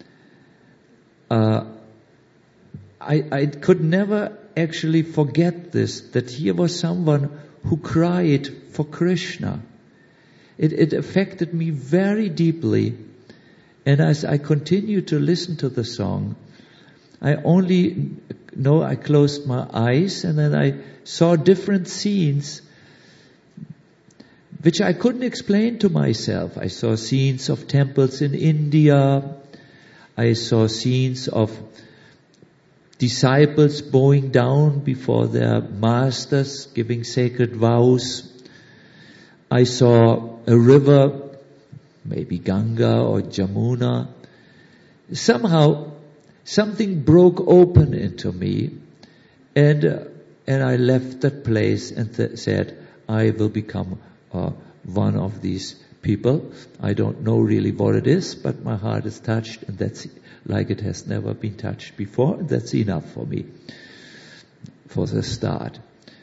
Uh, I, I could never actually forget this, that here was someone who cried for Krishna. It, it affected me very deeply. And as I continued to listen to the song, I only know I closed my eyes and then I saw different scenes which I couldn't explain to myself. I saw scenes of temples in India. I saw scenes of disciples bowing down before their masters, giving sacred vows. I saw a river, maybe Ganga or Jamuna. Somehow, something broke open into me, and uh, and I left that place and th- said, I will become uh, one of these people. I don't know really what it is, but my heart is touched, and that's like it has never been touched before. And that's enough for me, for the start.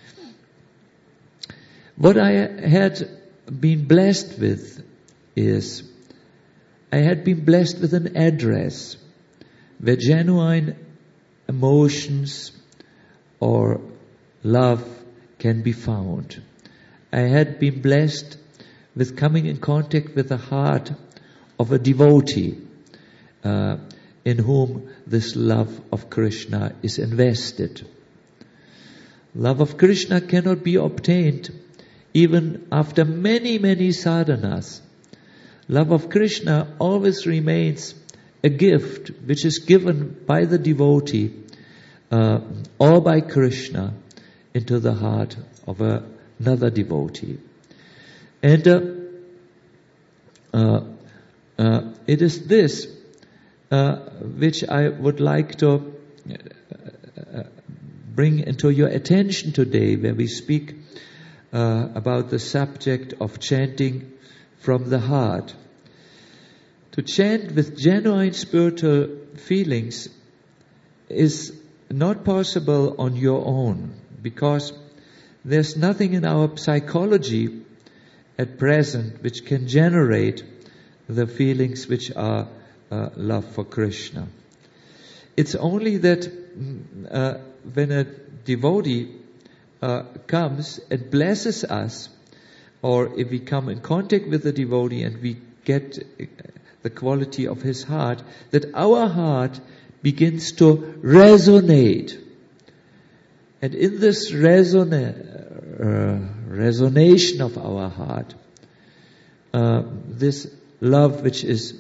What I had been blessed with is, I had been blessed with an address where genuine emotions or love can be found. I had been blessed with coming in contact with the heart of a devotee uh, in whom this love of Krishna is invested. Love of Krishna cannot be obtained even after many, many sadhanas. Love of Krishna always remains a gift which is given by the devotee uh, or by Krishna into the heart of a, another devotee. And uh, uh, uh, it is this uh, which I would like to uh, bring into your attention today, where we speak uh, about the subject of chanting from the heart. To chant with genuine spiritual feelings is not possible on your own, because there's nothing in our psychology at present which can generate the feelings which are uh, love for Krishna. It's only that uh, when a devotee uh, comes and blesses us, or if we come in contact with the devotee and we get the quality of his heart, that our heart begins to resonate. And in this resona- uh, resonation of our heart, uh, this love which is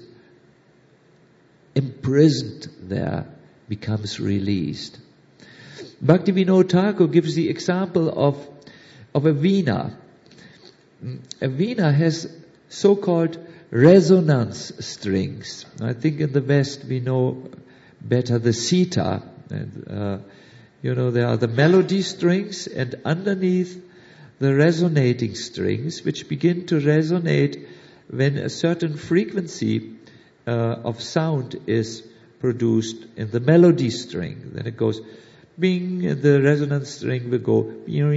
imprisoned there becomes released. Bhaktivinoda Thakur gives the example of, of a veena. A veena has so-called resonance strings. I think in the West we know better the sitar. And, uh, you know, there are the melody strings, and underneath the resonating strings, which begin to resonate when a certain frequency uh, of sound is produced in the melody string. Then it goes bing, and the resonance string will go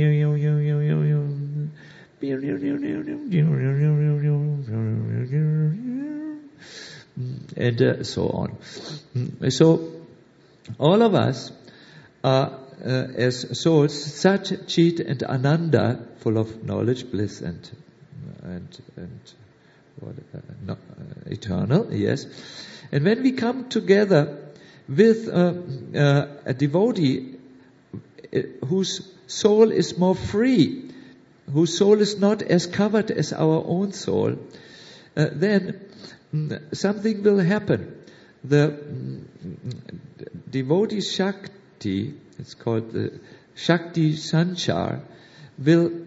and uh, so on. So all of us are uh, as souls, Sat, Chit and Ananda, full of knowledge, bliss and and and what, uh, no, uh, eternal, yes. And when we come together with uh, uh, a devotee uh, whose soul is more free, whose soul is not as covered as our own soul, uh, then mm, something will happen. The mm, devotee Shakti, it's called the Shakti Sanchar, will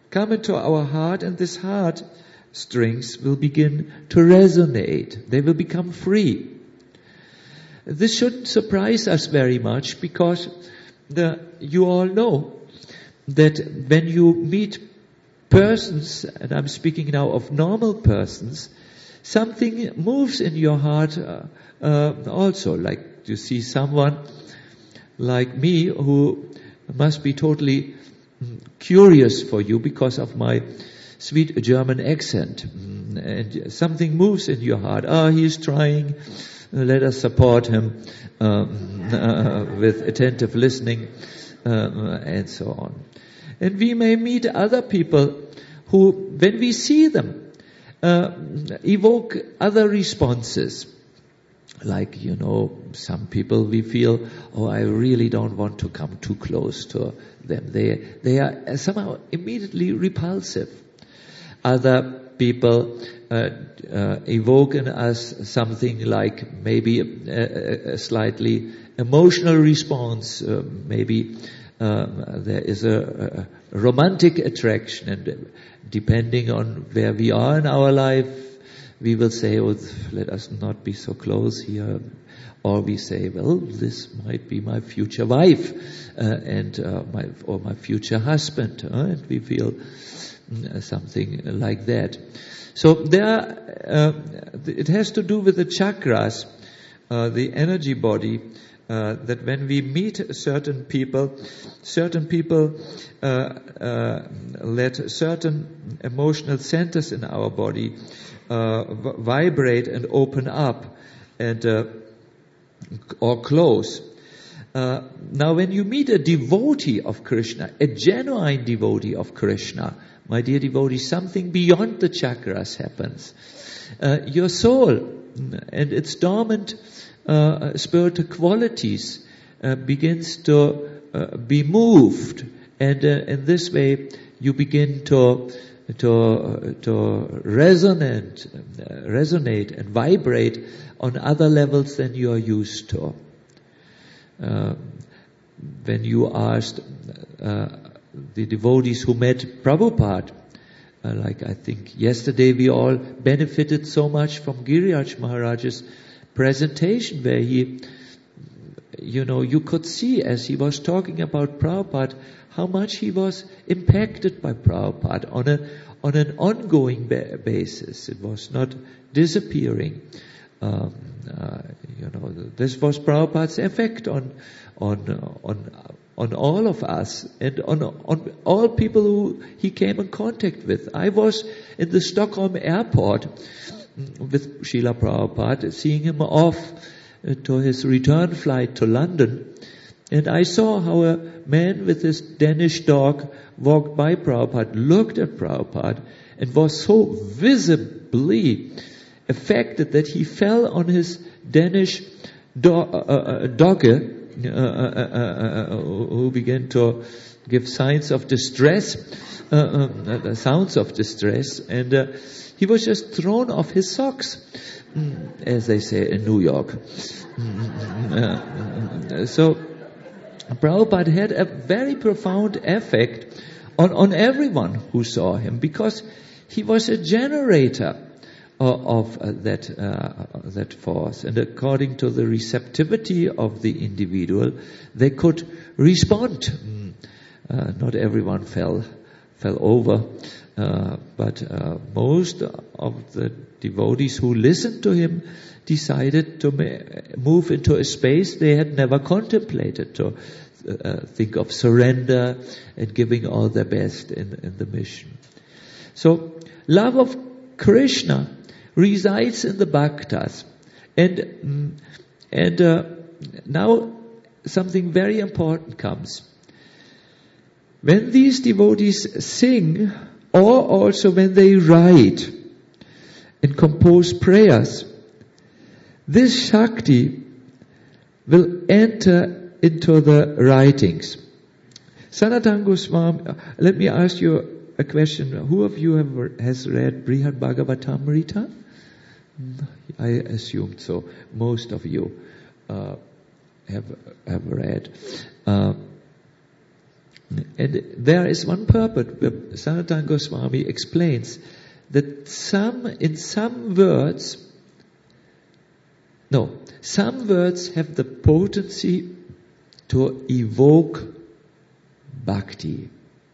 come into our heart, and this heart strings will begin to resonate. They will become free. This shouldn't surprise us very much, because the, you all know that when you meet persons, and I'm speaking now of normal persons, something moves in your heart uh, uh, also. Like you see someone like me who must be totally curious for you because of my sweet German accent. And something moves in your heart. Ah, oh, he's trying. Let us support him um, uh, with attentive listening uh, and so on. And we may meet other people who, when we see them, uh, evoke other responses. Like, you know, some people we feel, oh, I really don't want to come too close to them. They, they are somehow immediately repulsive. Other people uh, uh, evoke in us something like maybe a, a slightly emotional response. Uh, maybe um, there is a, a romantic attraction, and depending on where we are in our life, we will say, oh, let us not be so close here. Or we say, well, this might be my future wife uh, and uh, my or my future husband. Uh, and we feel something like that. So there, uh, it has to do with the chakras, uh, the energy body, uh, that when we meet certain people, certain people uh, uh, let certain emotional centers in our body uh, v- vibrate and open up and uh, or close. Uh, now when you meet a devotee of Krishna, a genuine devotee of Krishna, my dear devotee, something beyond the chakras happens. Uh, your soul and its dormant uh, spiritual qualities uh, begins to uh, be moved, and uh, in this way you begin to to to resonate, uh, resonate and vibrate on other levels than you are used to. Uh, when you asked uh, the devotees who met Prabhupada, uh, like I think yesterday we all benefited so much from Giriraj Maharaj's presentation, where he, you know, you could see as he was talking about Prabhupada how much he was impacted by Prabhupada on a on an ongoing ba- basis. It was not disappearing. Um, uh, you know, this was Prabhupada's effect on on on on all of us and on on all people who he came in contact with. I was in the Stockholm airport with Srila Prabhupada, seeing him off uh, to his return flight to London, and I saw how a man with his Danish dog walked by Prabhupada, looked at Prabhupada, and was so visibly affected that he fell on his Danish do- uh, uh, dogge, uh, uh, uh, uh, who began to give signs of distress, uh, uh, sounds of distress, and uh, he was just thrown off his socks, mm, as they say in New York. Mm, uh, so Prabhupada had a very profound effect on, on everyone who saw him, because he was a generator of uh, that uh, that force, and according to the receptivity of the individual, they could respond. Mm. Uh, not everyone fell fell over, uh, but uh, most of the devotees who listened to him decided to ma- move into a space they had never contemplated, to uh, think of surrender and giving all their best in, in the mission. So, love of Krishna resides in the bhaktas, and and uh, now something very important comes. When these devotees sing, or also when they write and compose prayers, this Shakti will enter into the writings. Sanatana Goswami, let me ask you a question. Who of you have, has read Brihad Bhagavatamrita? I assumed so. Most of you uh, have have read. Uh, And there is one purport where Sanatana Goswami explains that some, in some words, no, some words have the potency to evoke bhakti.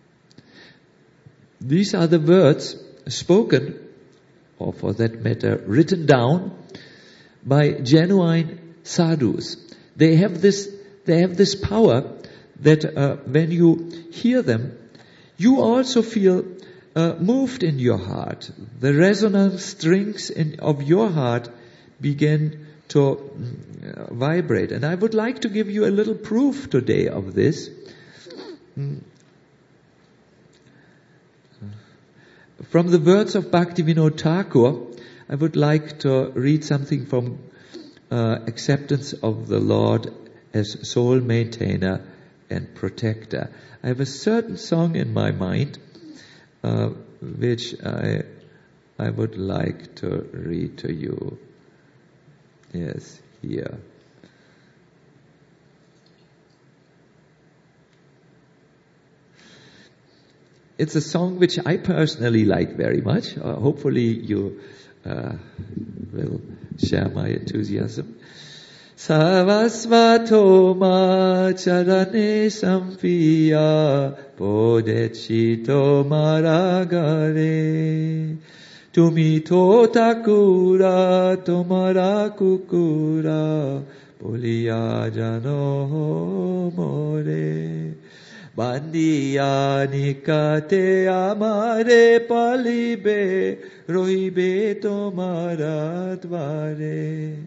These are the words spoken, or for that matter, written down by genuine sadhus. They have this, they have this power that uh, when you hear them, you also feel uh, moved in your heart. The resonant strings in, of your heart begin to uh, vibrate. And I would like to give you a little proof today of this. Mm. From the words of Bhaktivinoda Thakur, I would like to read something from uh, Acceptance of the Lord as Sole Maintainer and Protector. I have a certain song in my mind uh, which I I would like to read to you. Yes, here. It's a song which I personally like very much. Uh, hopefully you uh, will share my enthusiasm. Sarvasvato ma charane sampiya podechito maragare tumi to takura tomara kukura poliya jano more bandiya nikate amare palibe rohibe tomara dvare.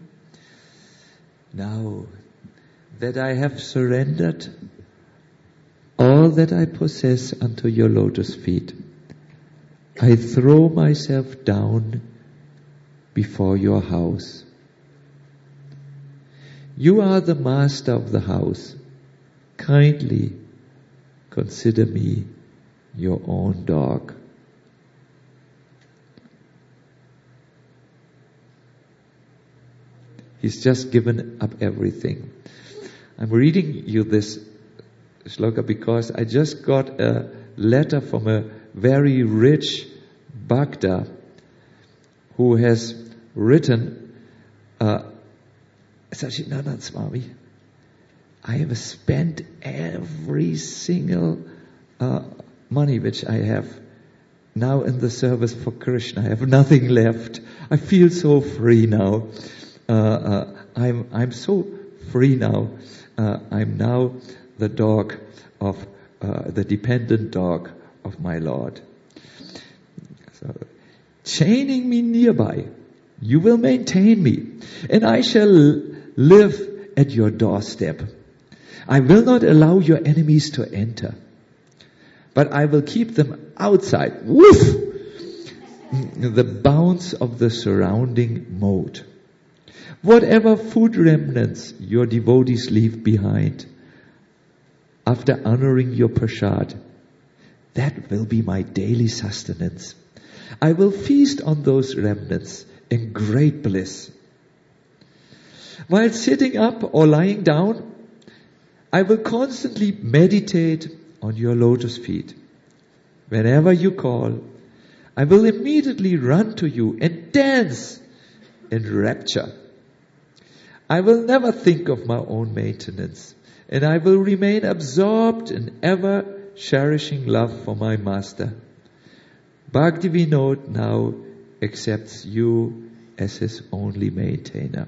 Now that I have surrendered all that I possess unto your lotus feet, I throw myself down before your house. You are the master of the house. Kindly consider me your own dog. He's just given up everything. I'm reading you this shloka because I just got a letter from a very rich Bhakta who has written, uh, Sachinanand Swami, I have spent every single uh, money which I have now in the service for Krishna. I have nothing left. I feel so free now. Uh, uh, I'm I'm so free now. Uh, I'm now the dog of uh, the dependent dog of my Lord. So, chaining me nearby, you will maintain me, and I shall live at your doorstep. I will not allow your enemies to enter, but I will keep them outside. Woof! The bounds of the surrounding moat. Whatever food remnants your devotees leave behind, after honoring your prasad, that will be my daily sustenance. I will feast on those remnants in great bliss. While sitting up or lying down, I will constantly meditate on your lotus feet. Whenever you call, I will immediately run to you and dance in rapture. I will never think of my own maintenance, and I will remain absorbed in ever-cherishing love for my master. Bhaktivinoda now accepts you as his only maintainer.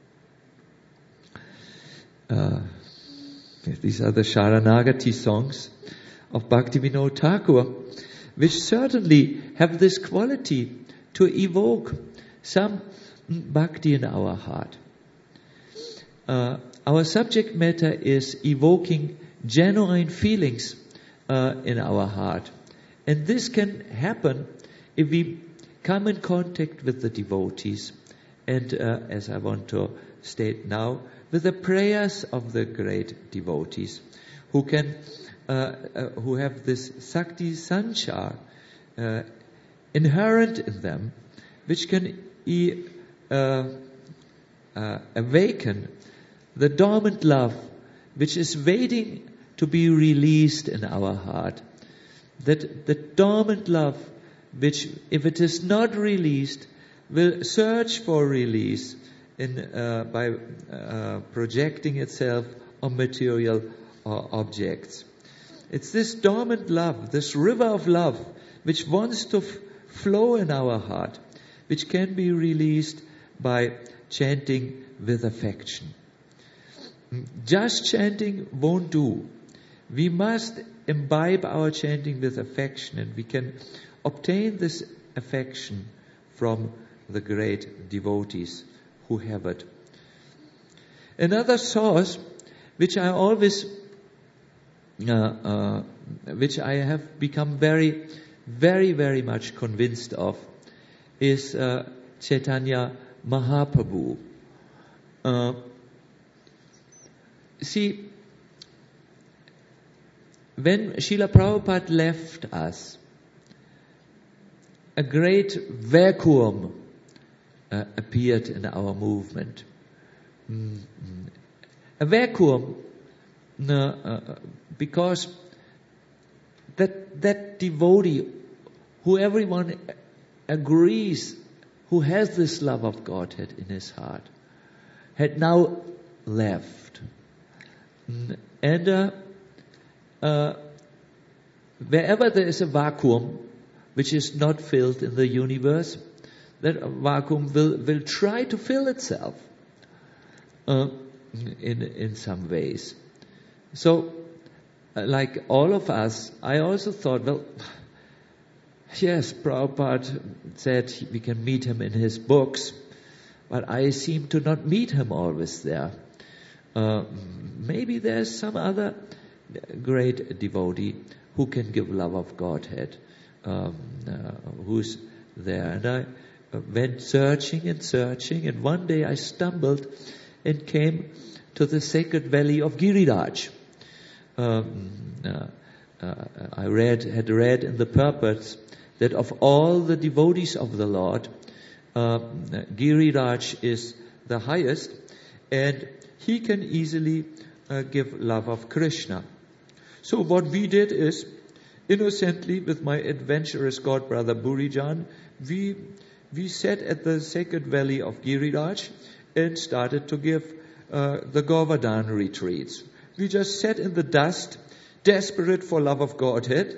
Uh, these are the Sharanagati songs of Bhaktivinoda Thakur, which certainly have this quality to evoke some bhakti in our heart. Uh, our subject matter is evoking genuine feelings uh, in our heart. And this can happen if we come in contact with the devotees. And uh, as I want to state now, with the prayers of the great devotees who can, uh, uh, who have this Sakti Sanchar uh, inherent in them, which can e- uh, uh, awaken the dormant love which is waiting to be released in our heart. That the dormant love, which if it is not released, will search for release in, uh, by uh, projecting itself on material uh, objects. It's this dormant love, this river of love, which wants to f- flow in our heart, which can be released by chanting with affection. Just chanting won't do. We must imbibe our chanting with affection, and we can obtain this affection from the great devotees who have it. Another source which I always, uh, uh, which I have become very, very, very much convinced of, is uh, Chaitanya Mahaprabhu. Uh, see, when Srila Prabhupada left us, a great vacuum uh, appeared in our movement. Mm-hmm. A vacuum uh, uh, because that that devotee who everyone agrees who has this love of Godhead in his heart had now left. And uh, uh, wherever there is a vacuum which is not filled in the universe, that vacuum will, will try to fill itself uh, in in some ways. So, uh, like all of us, I also thought, well, yes, Prabhupada said we can meet him in his books, but I seem to not meet him always there. Uh, maybe there's some other great devotee who can give love of Godhead, um, uh, who's there. And I went searching and searching, and one day I stumbled and came to the sacred valley of Giriraj. Um, uh, uh, I read, had read in the purports that of all the devotees of the Lord, uh, Giriraj is the highest, and he can easily uh, give love of Krishna. So what we did is, innocently with my adventurous god brother Burijan, we we sat at the sacred valley of Giriraj and started to give uh, the Govardhan retreats. We just sat in the dust, desperate for love of Godhead,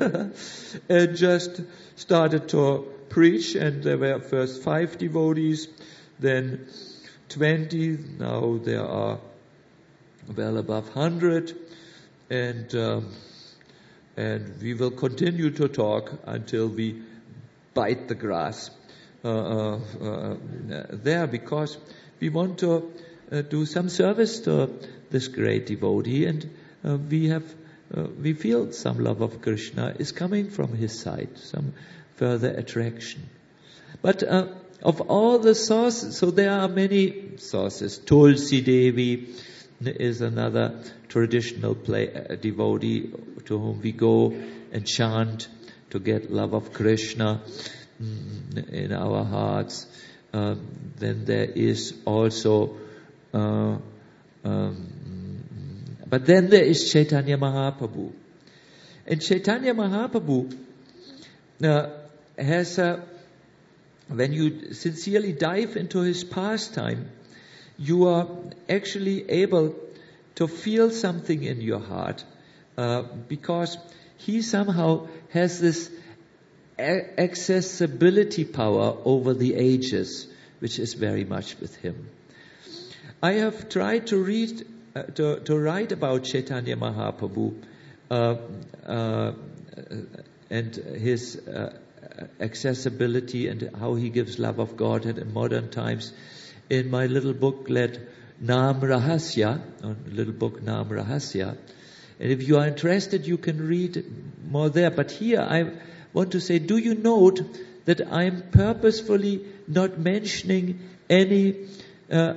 and just started to preach. And there were first five devotees, then twenty, now there are well above one hundred, and um, and we will continue to talk until we bite the grass uh, uh, uh, there, because we want to uh, do some service to this great devotee, and uh, we have uh, we feel some love of Krishna is coming from his side, some further attraction. But uh, of all the sources, so there are many sources. Tulsi Devi is another traditional play, uh, devotee to whom we go and chant to get love of Krishna mm, in our hearts. Uh, then there is also, uh, um, but then there is Chaitanya Mahaprabhu. And Chaitanya Mahaprabhu uh, has a, when you sincerely dive into his pastime, you are actually able to feel something in your heart, uh, because he somehow has this a- accessibility power over the ages, which is very much with him. I have tried to read, uh, to, to write about Chaitanya Mahaprabhu uh, uh, and his uh, accessibility and how he gives love of Godhead in modern times in my little booklet Naam Rahasya, or little book Naam Rahasya. And if you are interested, you can read more there. But here I want to say, do you note that I'm purposefully not mentioning any uh,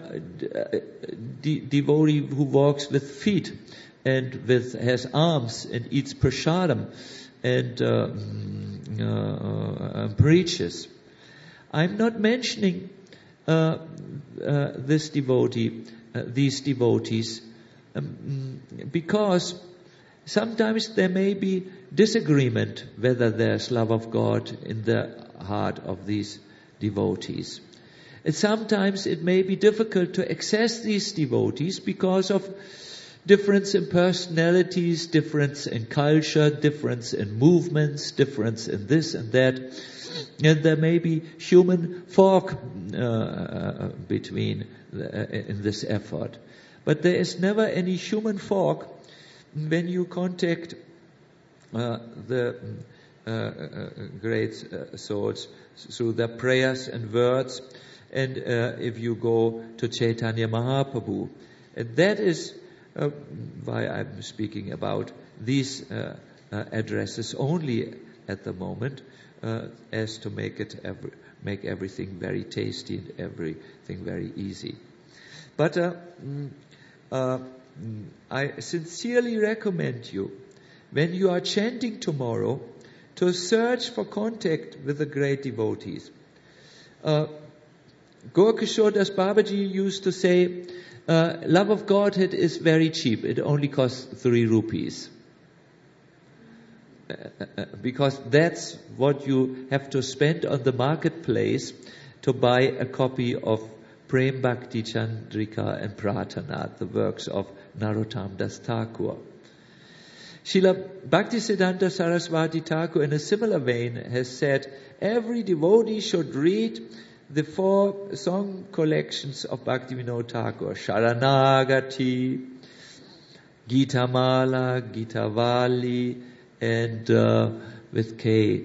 de- devotee who walks with feet and with has arms and eats prasadam and uh, uh, uh, preaches. I'm not mentioning uh, uh, this devotee, uh, these devotees, um, because Sometimes there may be disagreement whether there's love of God in the heart of these devotees. And sometimes it may be difficult to access these devotees because of difference in personalities, difference in culture, difference in movements, difference in this and that. And there may be human fork uh, between the, in this effort. But there is never any human fork when you contact uh, the uh, uh, great uh, souls through their prayers and words, and uh, if you go to Chaitanya Mahaprabhu. And that is uh, why I'm speaking about these uh, uh, addresses only at the moment, uh, as to make it every, make everything very tasty and everything very easy. But uh, uh, I sincerely recommend you, when you are chanting tomorrow, to search for contact with the great devotees. Uh, Gaur-Kishore Das Babaji used to say, uh, love of Godhead is very cheap. It only costs three rupees. Uh, uh, because that's what you have to spend on the marketplace to buy a copy of Prem Bhakti Chandrika and Pratana, the works of Narottam Das Thakur. Srila Bhaktisiddhanta Saraswati Thakur, in a similar vein, has said, every devotee should read the four song collections of Bhaktivinoda Thakur, Sharanagati, Gita Mala, Gita Vali, and uh, with K,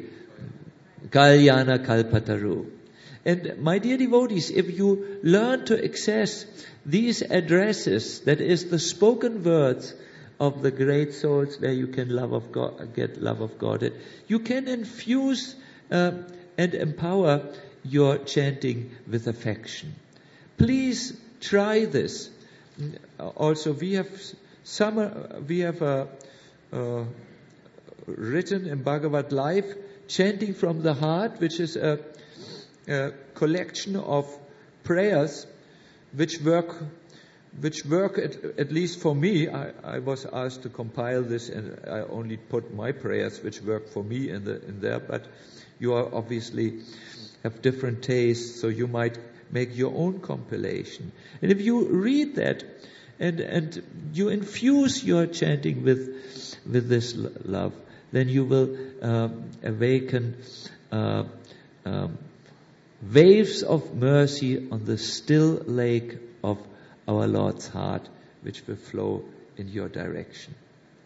Kalyana Kalpataru. And my dear devotees, if you learn to access these addresses, that is the spoken words of the great souls where you can love of God, get love of God, you can infuse uh, and empower your chanting with affection. Please try this. Also, we have summer, we have uh, uh, written in Bhagavad Life, Chanting from the Heart, which is a a collection of prayers which work, which work at, at least for me. I, I was asked to compile this, and I only put my prayers which work for me in the in there. But you are obviously have different tastes, so you might make your own compilation. And if you read that, and and you infuse your chanting with with this love, then you will um, awaken Uh, um, waves of mercy on the still lake of our Lord's heart, which will flow in your direction.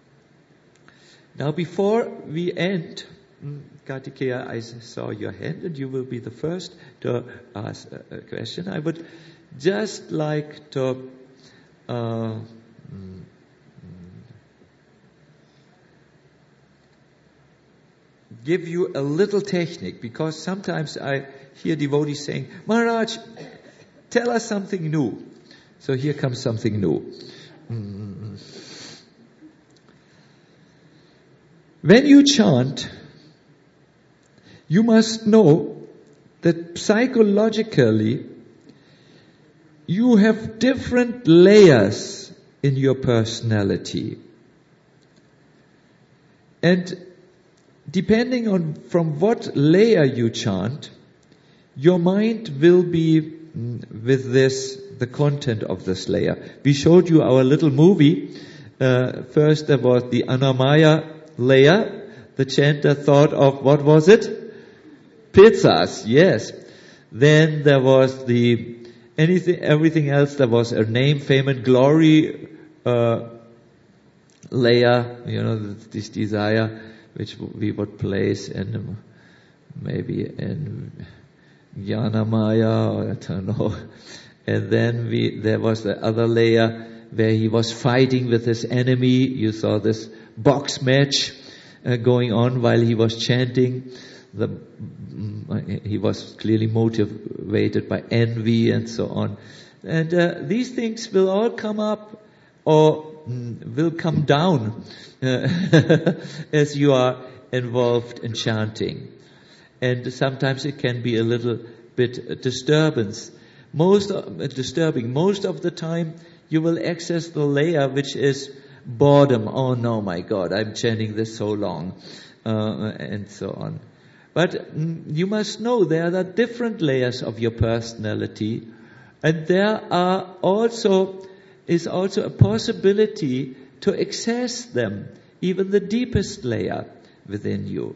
Now, before we end, Kartikeya, I saw your hand, and you will be the first to ask a question. I would just like to uh, give you a little technique, because sometimes I hear devotees saying, Maharaj, tell us something new. So here comes something new. Mm. When you chant, you must know that psychologically you have different layers in your personality. And depending on from what layer you chant, your mind will be with this, the content of this layer. We showed you our little movie. Uh, first there was the Annamaya layer. The chanter thought of, what was it? Pizzas, yes. Then there was the, anything, everything else. There was a name, fame and glory uh, layer, you know, this desire which we would place in, maybe in Jnanamaya, or I don't know. And then we, there was the other layer where he was fighting with his enemy. You saw this box match uh, going on while he was chanting. The, mm, he was clearly motivated by envy and so on. And uh, these things will all come up or mm, will come down uh, as you are involved in chanting. And sometimes it can be a little bit disturbance. Most of, uh, disturbing. Most of the time you will access the layer which is boredom. Oh no, my God, I'm chanting this so long, uh, and so on. But mm, you must know there are different layers of your personality, and there are also is also a possibility to access them, even the deepest layer within you.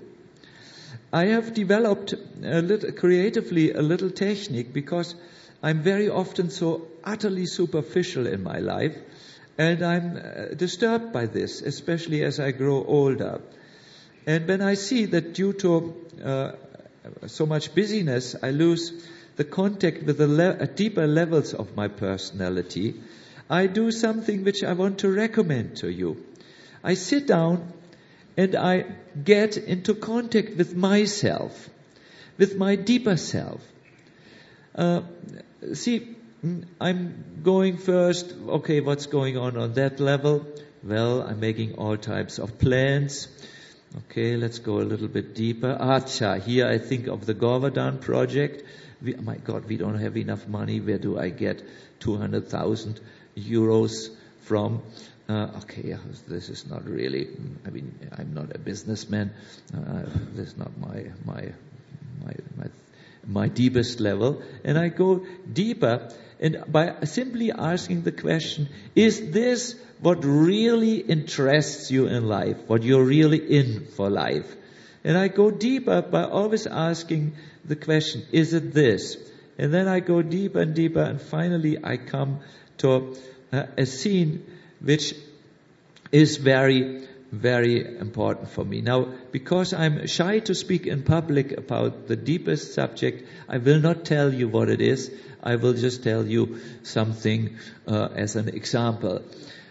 I have developed a little, creatively a little technique because I'm very often so utterly superficial in my life, and I'm uh, disturbed by this, especially as I grow older. And when I see that due to uh, so much busyness, I lose the contact with the le- deeper levels of my personality, I do something which I want to recommend to you. I sit down and I get into contact with myself, with my deeper self. Uh, see, I'm going first, okay, what's going on on that level? Well, I'm making all types of plans. Okay, let's go a little bit deeper. Acha, here I think of the Govardhan project. We, oh my God, we don't have enough money. Where do I get two hundred thousand euros from? Uh, okay, this is not really, I mean, I'm not a businessman. Uh, this is not my, my, my, my, my deepest level. And I go deeper, and by simply asking the question, is this what really interests you in life? What you're really in for life? And I go deeper by always asking the question, is it this? And then I go deeper and deeper, and finally I come to uh, a scene which is very, very important for me. Now, because I'm shy to speak in public about the deepest subject, I will not tell you what it is. I will just tell you something uh, as an example.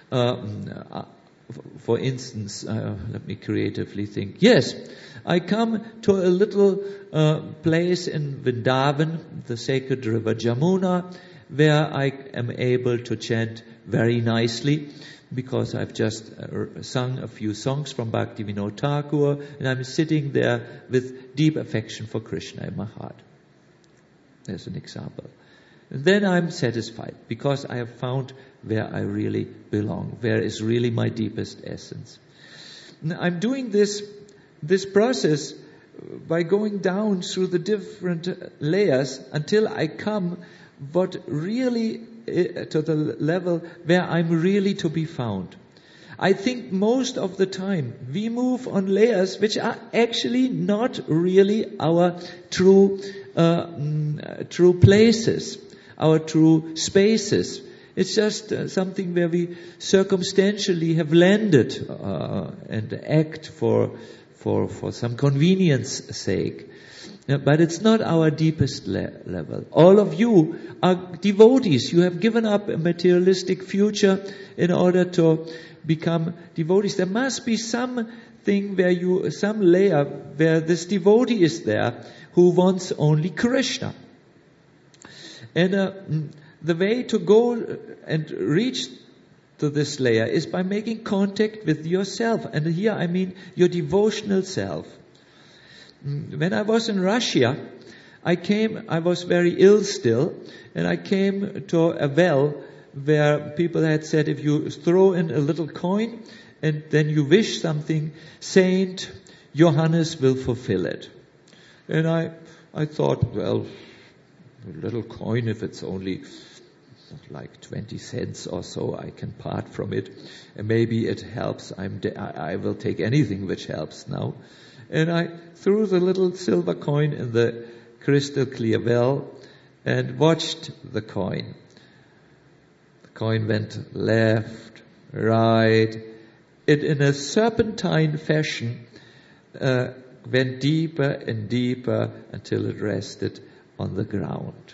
Uh, for instance, uh, let me creatively think. Yes, I come to a little uh, place in Vrindavan, the sacred river Jamuna, where I am able to chant very nicely, because I've just uh, sung a few songs from Bhaktivinoda Thakur, and I'm sitting there with deep affection for Krishna in my heart. There's an example. And then I'm satisfied, because I have found where I really belong, where is really my deepest essence. Now, I'm doing this this process by going down through the different layers until I come what really uh, to the level where I'm really to be found. I think most of the time we move on layers which are actually not really our true uh, mm, true places, our true spaces. It's just uh, something where we circumstantially have landed uh, and act for for for some convenience sake. Yeah, but it's not our deepest le- level. All of you are devotees. You have given up a materialistic future in order to become devotees. There must be something where you, some layer where this devotee is there who wants only Krishna. And uh, the way to go and reach to this layer is by making contact with yourself. And here I mean your devotional self. When I was in Russia, I came, I was very ill still, and I came to a well where people had said, if you throw in a little coin and then you wish something, Saint Johannes will fulfill it. And I, I thought, well, a little coin, if it's only like twenty cents or so, I can part from it. And maybe it helps. I'm de- I, I will take anything which helps now. And I threw the little silver coin in the crystal clear well and watched the coin. The coin went left, right. It, in a serpentine fashion, uh, went deeper and deeper until it rested on the ground.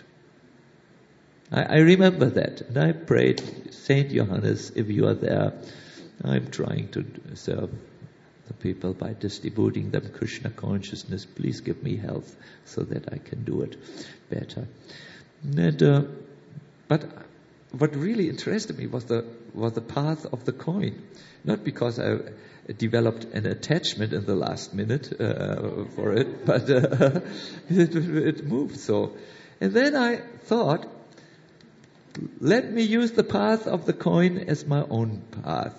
I, I remember that, and I prayed, Saint Johannes, if you are there, I'm trying to serve the people by distributing them Krishna consciousness. Please give me health so that I can do it better. And, uh, but what really interested me was the was the path of the coin. Not because I developed an attachment in the last minute uh, for it, but uh, it, it moved so. And then I thought, let me use the path of the coin as my own path.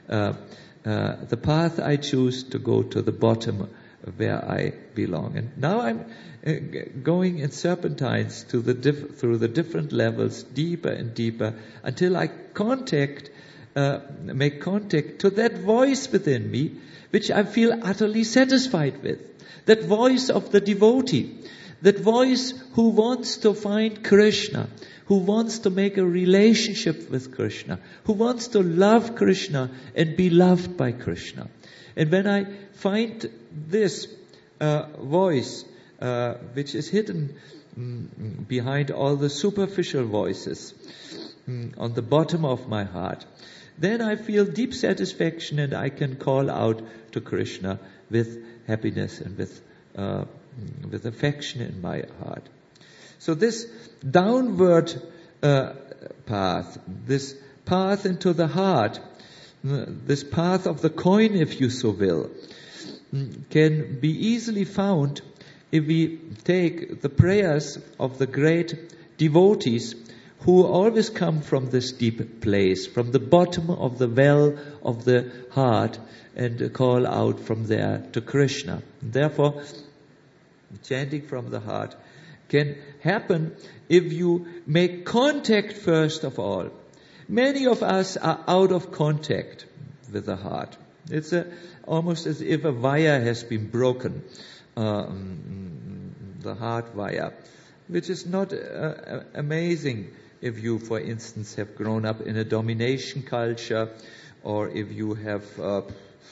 uh, uh, the path I choose to go to the bottom where I belong. And now I'm uh, g- going in serpentines to the diff- through the different levels, deeper and deeper, until I contact, uh, make contact to that voice within me, which I feel utterly satisfied with. That voice of the devotee, that voice who wants to find Krishna, who wants to make a relationship with Krishna, who wants to love Krishna and be loved by Krishna. And when I find this uh, voice, uh, which is hidden mm, behind all the superficial voices mm, on the bottom of my heart, then I feel deep satisfaction and I can call out to Krishna with happiness and with uh, with affection in my heart. So this downward uh, path, this path into the heart, this path of the coin, if you so will, can be easily found if we take the prayers of the great devotees who always come from this deep place, from the bottom of the well of the heart, and call out from there to Krishna. Therefore, chanting from the heart can happen if you make contact first of all. Many of us are out of contact with the heart. It's a, almost as if a wire has been broken, um, the heart wire, which is not uh, amazing if you, for instance, have grown up in a domination culture, or if you have uh,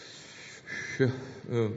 uh,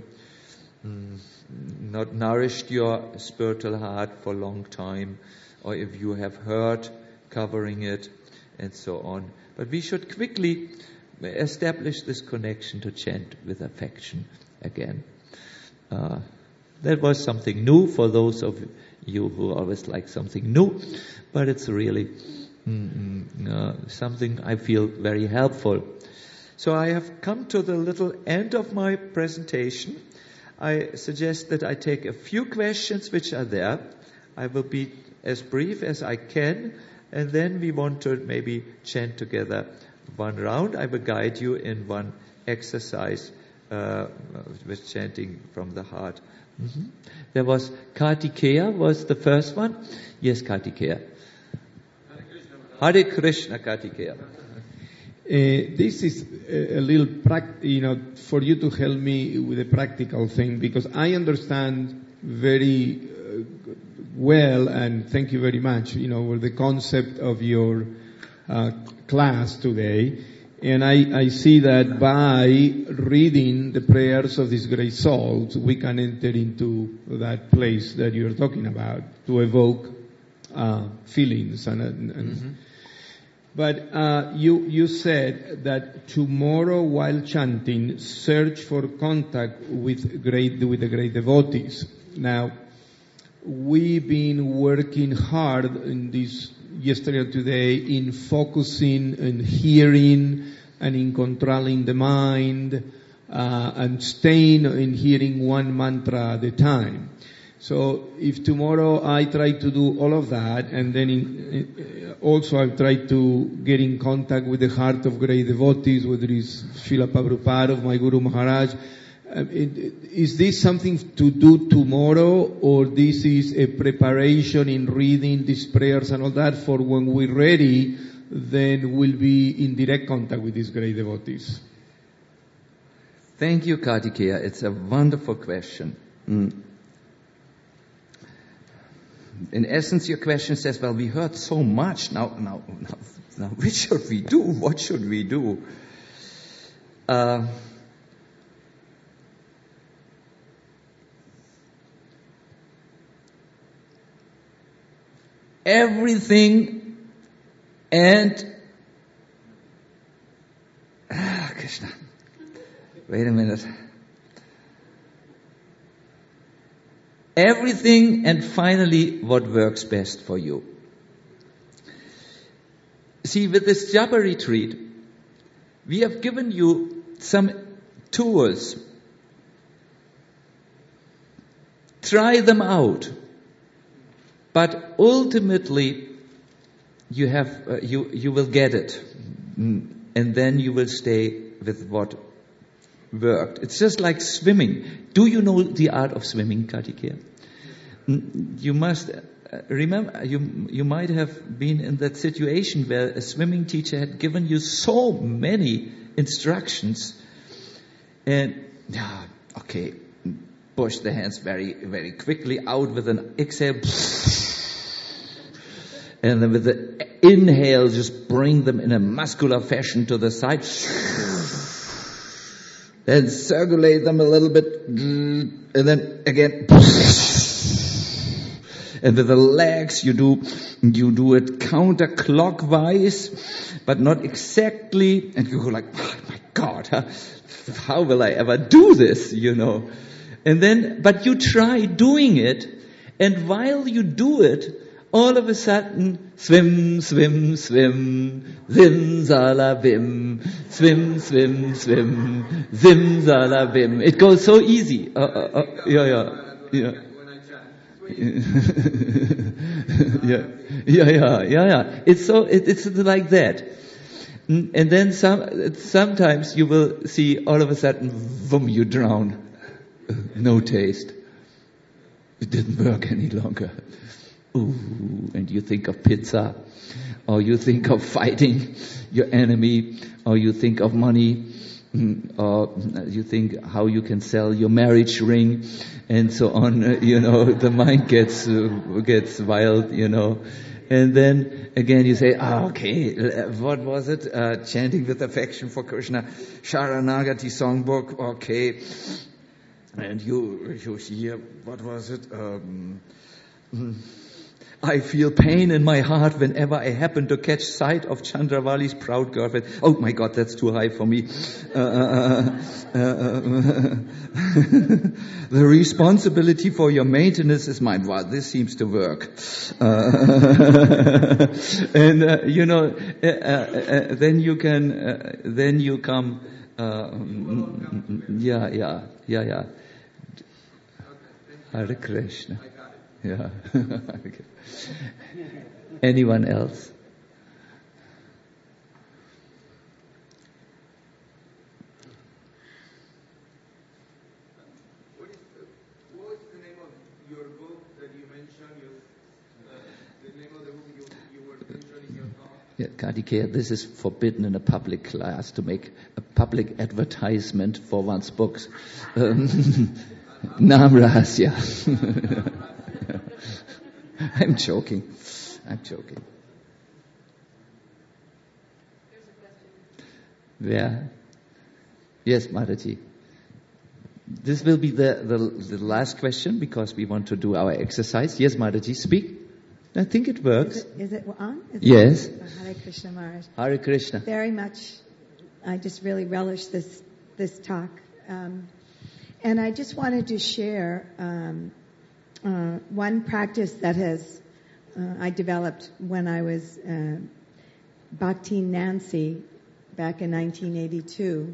not nourished your spiritual heart for a long time, or if you have hurt covering it, and so on. But we should quickly establish this connection to chant with affection again. Uh, that was something new for those of you who always like something new, but it's really mm, uh, something I feel very helpful. So I have come to the little end of my presentation. I suggest that I take a few questions which are there. I will be as brief as I can, and then we want to maybe chant together one round. I will guide you in one exercise uh, with chanting from the heart. Mm-hmm. There was Kartikeya was the first one. Yes, Kartikeya. Hare Krishna, Kartikeya. Uh, this is a, a little, pract- you know, for you to help me with a practical thing, because I understand very uh, well, and thank you very much, you know, with the concept of your uh, class today. And I, I see that by reading the prayers of these great souls, we can enter into that place that you're talking about, to evoke uh, feelings and, and, and Mm-hmm. But uh, you you said that tomorrow, while chanting, search for contact with great with the great devotees. Now, we've been working hard in this yesterday and today in focusing and hearing and in controlling the mind uh, and staying in hearing one mantra at a time. So if tomorrow I try to do all of that, and then in, also I try to get in contact with the heart of great devotees, whether it's Srila Prabhupada of my Guru Maharaj, um, it, is this something to do tomorrow, or this is a preparation in reading these prayers and all that for when we're ready, then we'll be in direct contact with these great devotees? Thank you, Kartikeya. It's a wonderful question. Mm. In essence, your question says, well, we heard so much. Now, now, now, now which should we do? What should we do? Uh, everything and... Ah, Krishna. Wait a minute. Everything and finally what works best for you. See, with this Japa retreat, we have given you some tools. Try them out. But ultimately, you have, uh, you, you will get it. And then you will stay with what worked. It's just like swimming. Do you know the art of swimming, Kartikeya? You must uh, remember, you, you might have been in that situation where a swimming teacher had given you so many instructions and, yeah, okay, push the hands very, very quickly out with an exhale. And then with the inhale, just bring them in a muscular fashion to the side. Then circulate them a little bit. And then again. And with the legs, you do, you do it counterclockwise, but not exactly. And you go like, oh my God, huh? How will I ever do this, you know? And then, but you try doing it, and while you do it, all of a sudden, swim, swim, swim, zim, zala, bim, swim, swim, swim, zim, zala, bim. It goes so easy. Uh, uh, uh, yeah, yeah, yeah. yeah, yeah, yeah, yeah, yeah. It's so, it, it's like that. And then some, sometimes you will see all of a sudden, boom, you drown. No taste. It didn't work any longer. Ooh, and you think of pizza, or you think of fighting your enemy, or you think of money, or you think how you can sell your marriage ring, and so on. You know, the mind gets uh, gets wild. You know, and then again you say, ah, okay, what was it? Uh, chanting with affection for Krishna, Sharanagati songbook. Okay, and you you hear, what was it? Um, I feel pain in my heart whenever I happen to catch sight of Chandravali's proud girlfriend. Oh my God, that's too high for me. Uh, uh, uh, uh, the responsibility for your maintenance is mine. Wow, this seems to work. Uh, and uh, you know, uh, uh, then you can, uh, then you come. Uh, yeah, yeah, yeah, yeah. Hare Krishna. Yeah. Okay. Anyone else? What is the, what was the name of your book that you mentioned? Your, uh, the name of the book you, you were mentioning your talk? Yeah, Kartikeya, this is forbidden in a public class to make a public advertisement for one's books. Um, Naam Rahasya. I'm joking. I'm joking. There's a question. Where? Yes, Mataji. This will be the, the, the last question because we want to do our exercise. Yes, Mataji, speak. I think it works. Is it, is it on? Is Yes. It on? Hare Krishna Maharaj. Hare Krishna. Very much. I just really relish this this talk, um, and I just wanted to share um, uh, one practice that has uh, I developed when I was uh, Bhakti Nancy back in nineteen eighty-two.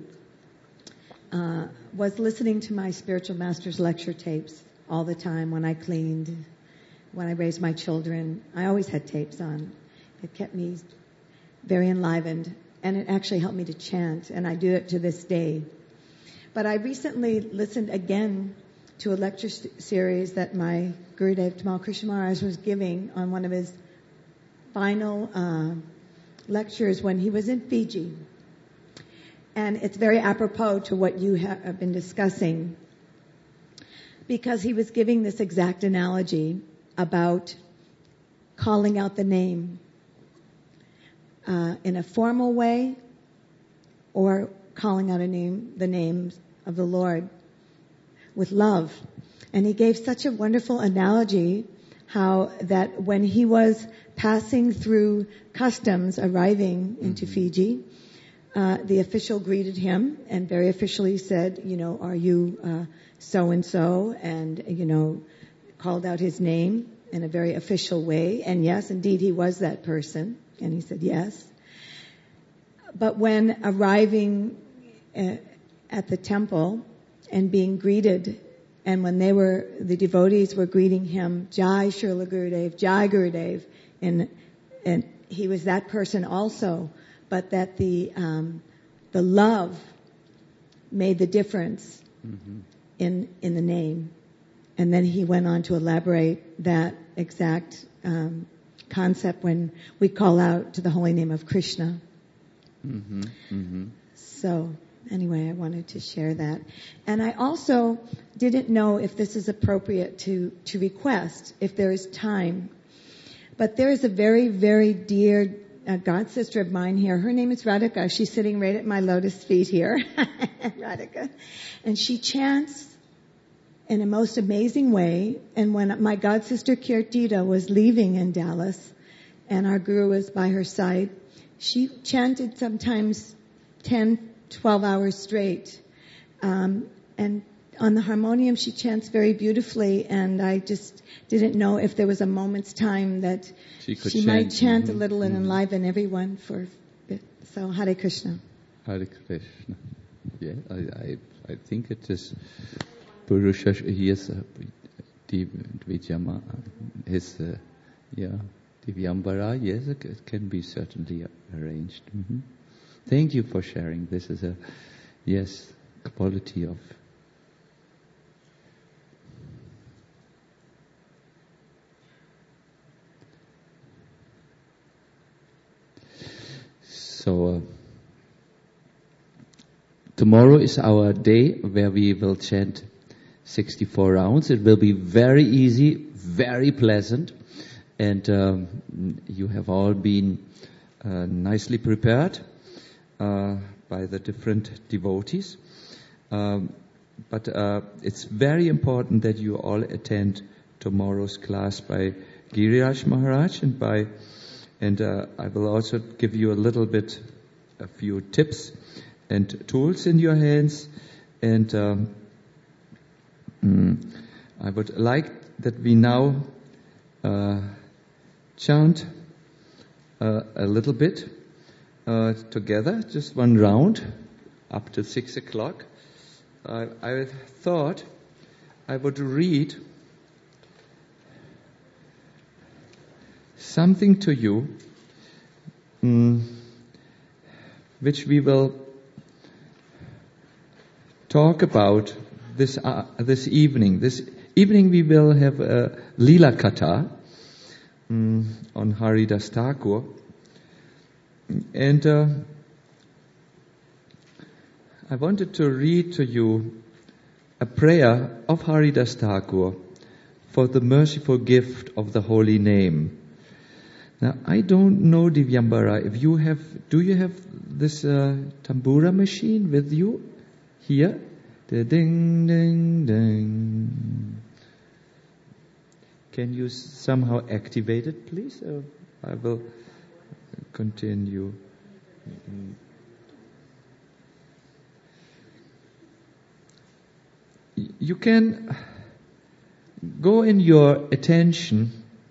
Uh, was listening to my spiritual master's lecture tapes all the time when I cleaned, when I raised my children. I always had tapes on. It kept me very enlivened, and it actually helped me to chant, and I do it to this day. But I recently listened again to a lecture st- series that my Gurudev Tamal Krishna Maharaj was giving on one of his final uh, lectures when he was in Fiji. And it's very apropos to what you ha- have been discussing, because he was giving this exact analogy about calling out the name uh, in a formal way, or calling out a name, the names of the Lord with love. And he gave such a wonderful analogy how that when he was passing through customs, arriving into mm-hmm. Fiji, uh, the official greeted him and very officially said, you know, are you uh, so-and-so? And, you know, called out his name in a very official way. And yes, indeed, he was that person. And he said yes. But when arriving uh, at the temple and being greeted, and when they were, the devotees were greeting him, Jai Srila Gurudev, Jai Gurudev, and and he was that person also, but that the um, the love made the difference Mm-hmm. in in the name. And then he went on to elaborate that exact um, concept when we call out to the holy name of Krishna. Mm-hmm. Mm-hmm. So anyway, I wanted to share that. And I also didn't know if this is appropriate to, to request, if there is time. But there is a very, very dear uh, God sister of mine here. Her name is Radhika. She's sitting right at my lotus feet here. Radhika. And she chants in a most amazing way. And when my God sister Kirtida was leaving in Dallas, and our guru was by her side, she chanted sometimes ten, twelve hours straight. Um, and on the harmonium, she chants very beautifully, and I just didn't know if there was a moment's time that She could she chant. might chant Mhm. a little and Mhm. enliven everyone for a bit. So, Hare Krishna. Hare Krishna. Yeah, I, I, I think it is Purusha. He is uh, Dvijama. His, uh, yeah, Divyambara. Yes, it it can be certainly arranged. Mhm. Thank you for sharing. This is a, yes, quality of. So, uh, tomorrow is our day where we will chant sixty-four rounds. It will be very easy, very pleasant, and um, you have all been uh, nicely prepared uh, by the different devotees. Um, but uh, it's very important that you all attend tomorrow's class by Giriraj Maharaj and by, and uh, I will also give you a little bit, a few tips and tools in your hands. And um, mm, I would like that we now uh, chant uh, a little bit uh, together, just one round, up to six o'clock. Uh, I thought I would read something to you, mm, which we will talk about this uh, this evening. This evening we will have a Lila Katha mm, on Haridas Thakur, and uh, I wanted to read to you a prayer of Haridas Thakur for the merciful gift of the holy name. Now, I don't know, Divyambara, if you have, do you have this uh, tambura machine with you here? The ding, ding, ding. Can you somehow activate it, please? Or I will continue. You can go in your attention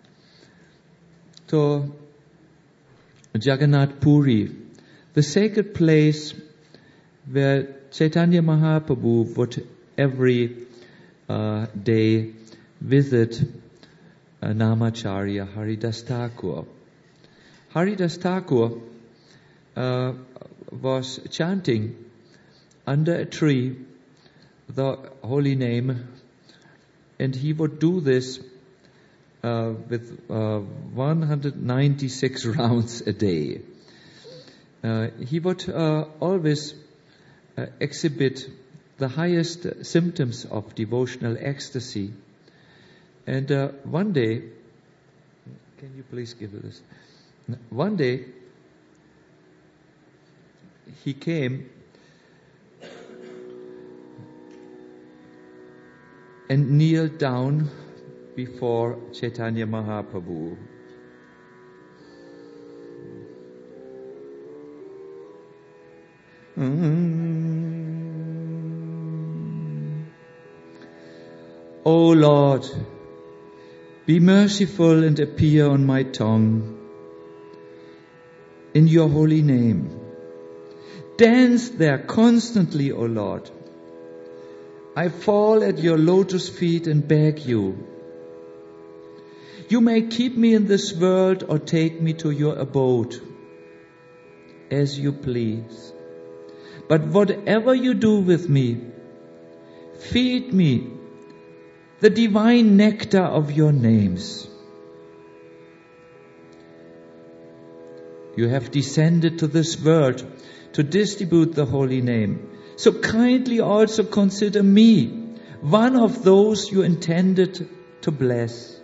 to Jagannath Puri, the sacred place where Chaitanya Mahaprabhu would every uh, day visit uh, Namacharya Haridas Thakur. Haridas Thakur uh, was chanting under a tree the holy name, and he would do this uh, with uh, one hundred ninety-six rounds a day. Uh, he would uh, always uh, exhibit the highest symptoms of devotional ecstasy. And uh, one day, can you please give this? One day, he came and kneeled down before Chaitanya Mahaprabhu. Mm. O Lord, be merciful and appear on my tongue in your holy name. Dance there constantly, O Lord. I fall at your lotus feet and beg you. You may keep me in this world or take me to your abode, as you please. But whatever you do with me, feed me the divine nectar of your names. You have descended to this world to distribute the holy name. So kindly also consider me, one of those you intended to bless.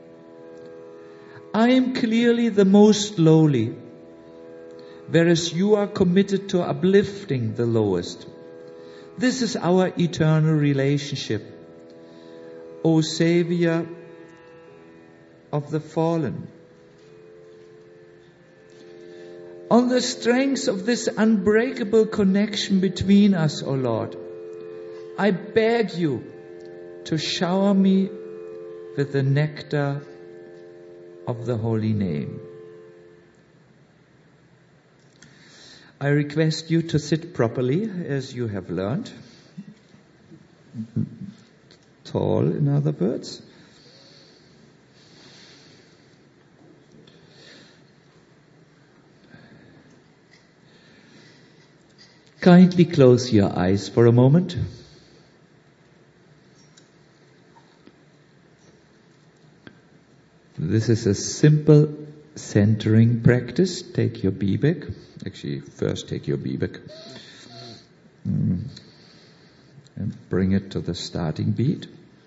I am clearly the most lowly, whereas you are committed to uplifting the lowest. This is our eternal relationship, O Savior of the fallen. On the strength of this unbreakable connection between us, O Lord, I beg you to shower me with the nectar of the holy name. I request you to sit properly as you have learned. Tall, in other words. Kindly close your eyes for a moment. This is a simple centering practice. Take your Bibek. Actually, first take your Bibek. Mm. And bring it to the starting beat.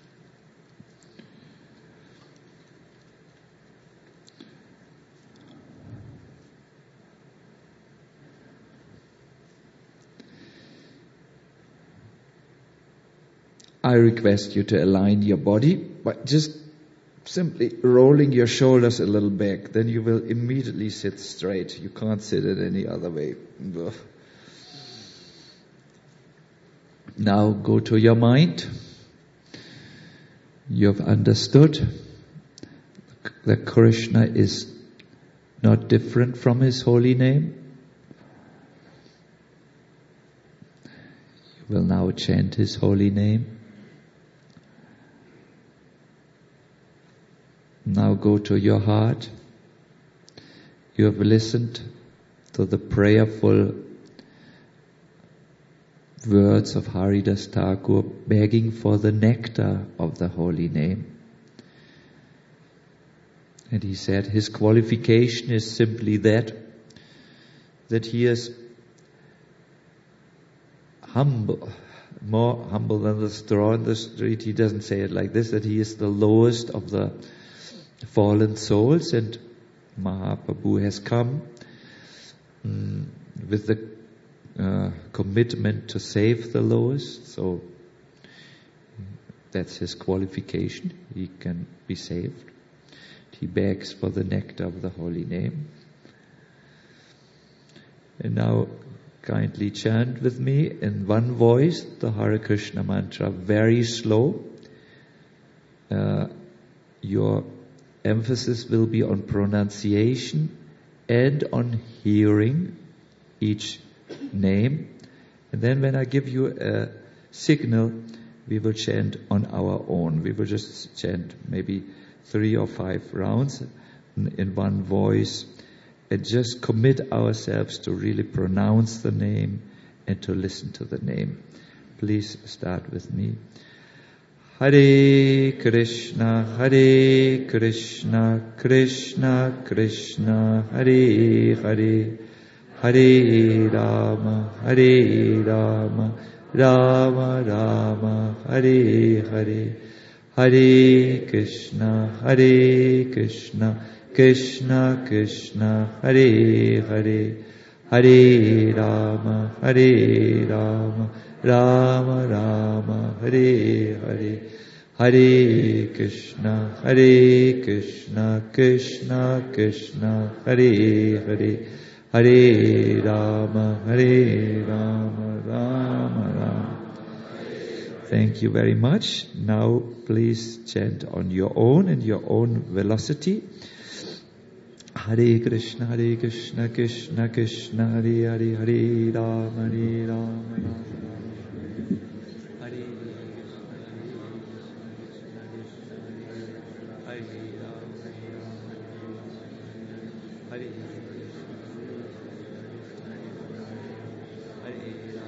I request you to align your body by just simply rolling your shoulders a little back. Then you will immediately sit straight. You can't sit it any other way. Ugh. Now go to your mind. You have understood that Krishna is not different from his holy name. You will now chant his holy name. Now go to your heart. You have listened to the prayerful words of Haridas Thakur begging for the nectar of the holy name. And he said his qualification is simply that, that he is humble, more humble than the straw in the street. He doesn't say it like this, that he is the lowest of the fallen souls, and Mahaprabhu has come um, with the uh, commitment to save the lowest. So that's his qualification. He can be saved. He begs for the nectar of the holy name. And now kindly chant with me in one voice the Hare Krishna mantra, very slow. Uh, your emphasis will be on pronunciation and on hearing each name. And then when I give you a signal, we will chant on our own. We will just chant maybe three or five rounds in one voice and just commit ourselves to really pronounce the name and to listen to the name. Please start with me. Hare Krishna, Hare Krishna, Krishna Krishna, Hare Hare, Hare Rama, Hare Rama, Rama Rama, Hare Hare, Hare Krishna, Hare Krishna, Krishna Krishna, Hare Hare, Hare Rama, Hare Rama, Rama Rama, Hare Hare, Hare Krishna, Hare Krishna, Krishna Krishna, Hare Hare, Hare Rama, Hare Rama, Rama Rama. Thank you very much. Now please chant on your own in your own velocity. Hare Krishna, Hare Krishna, Krishna Krishna, Hare Hare, Hare Rama, Hare Rama, Rama. Hare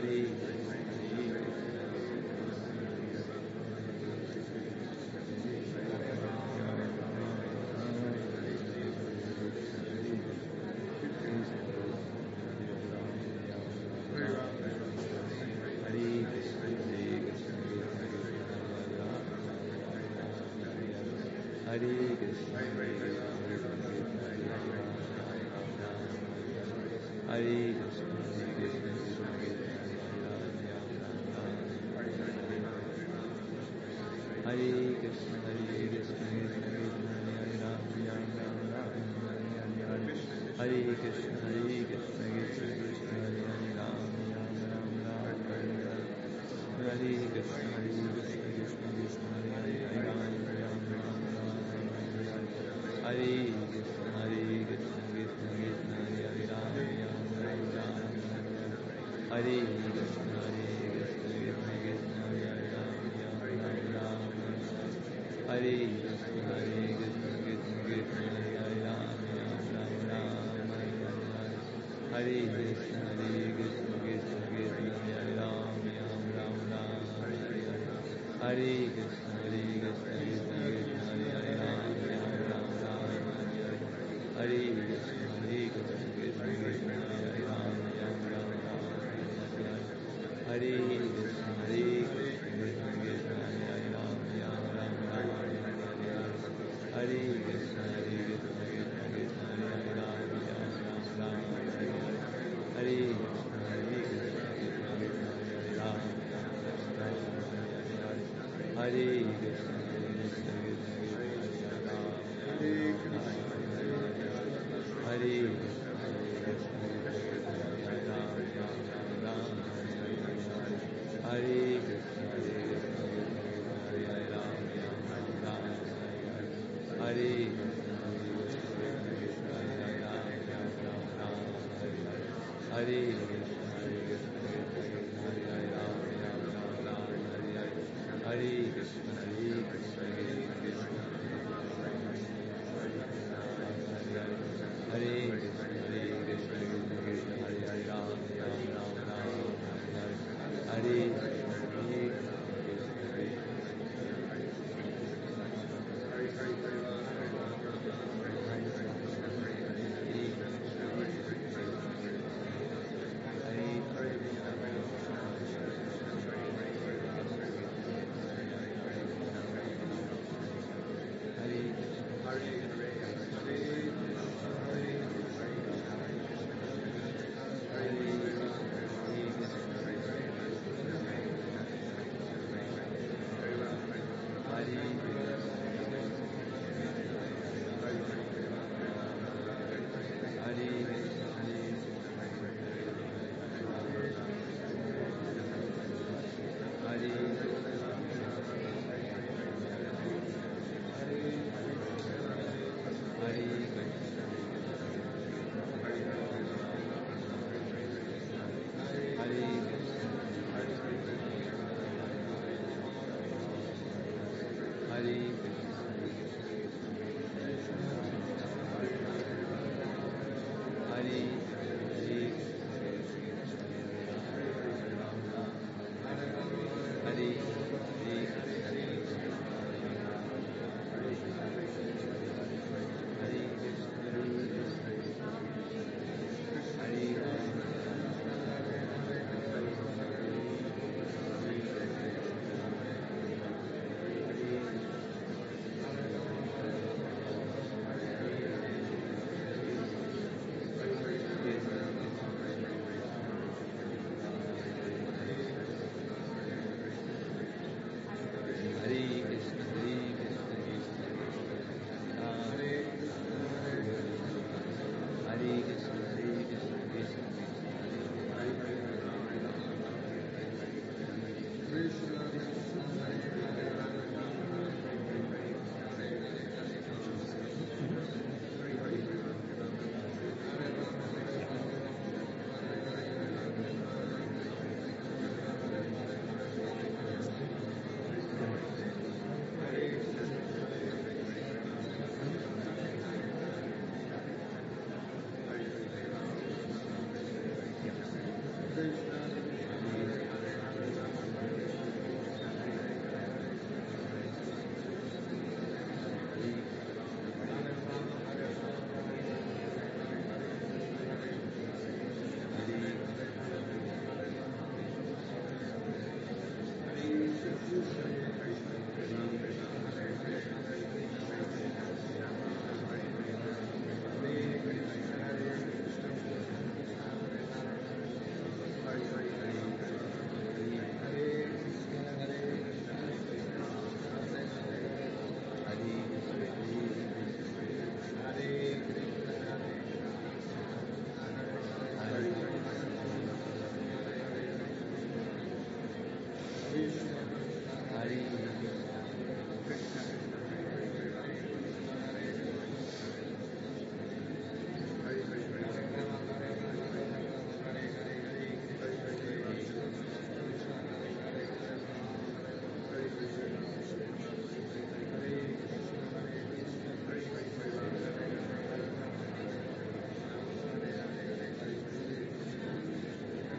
Hare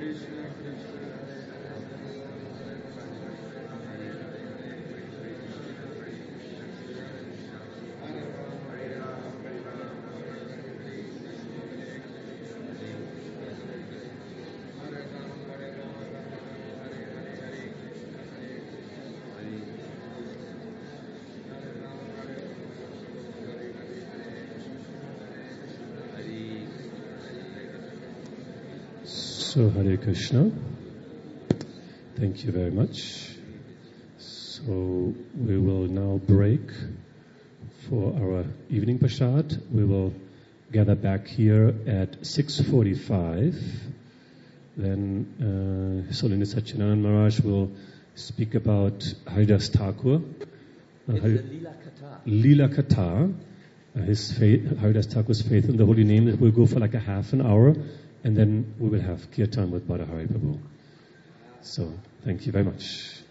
So, Hare Krishna. Thank you very much. So, we will now break for our evening prasad. We will gather back here at six forty-five. Then uh, His Holiness Satyanarayana Maharaj will speak about Haridas Thakur. Uh, It's the Lila Katha. Lila Katha, uh, his faith, Haridas Thakur's faith in the holy name. That will go for like a half an hour, and then we will have kirtan with Badahari Prabhu. So, thank you very much.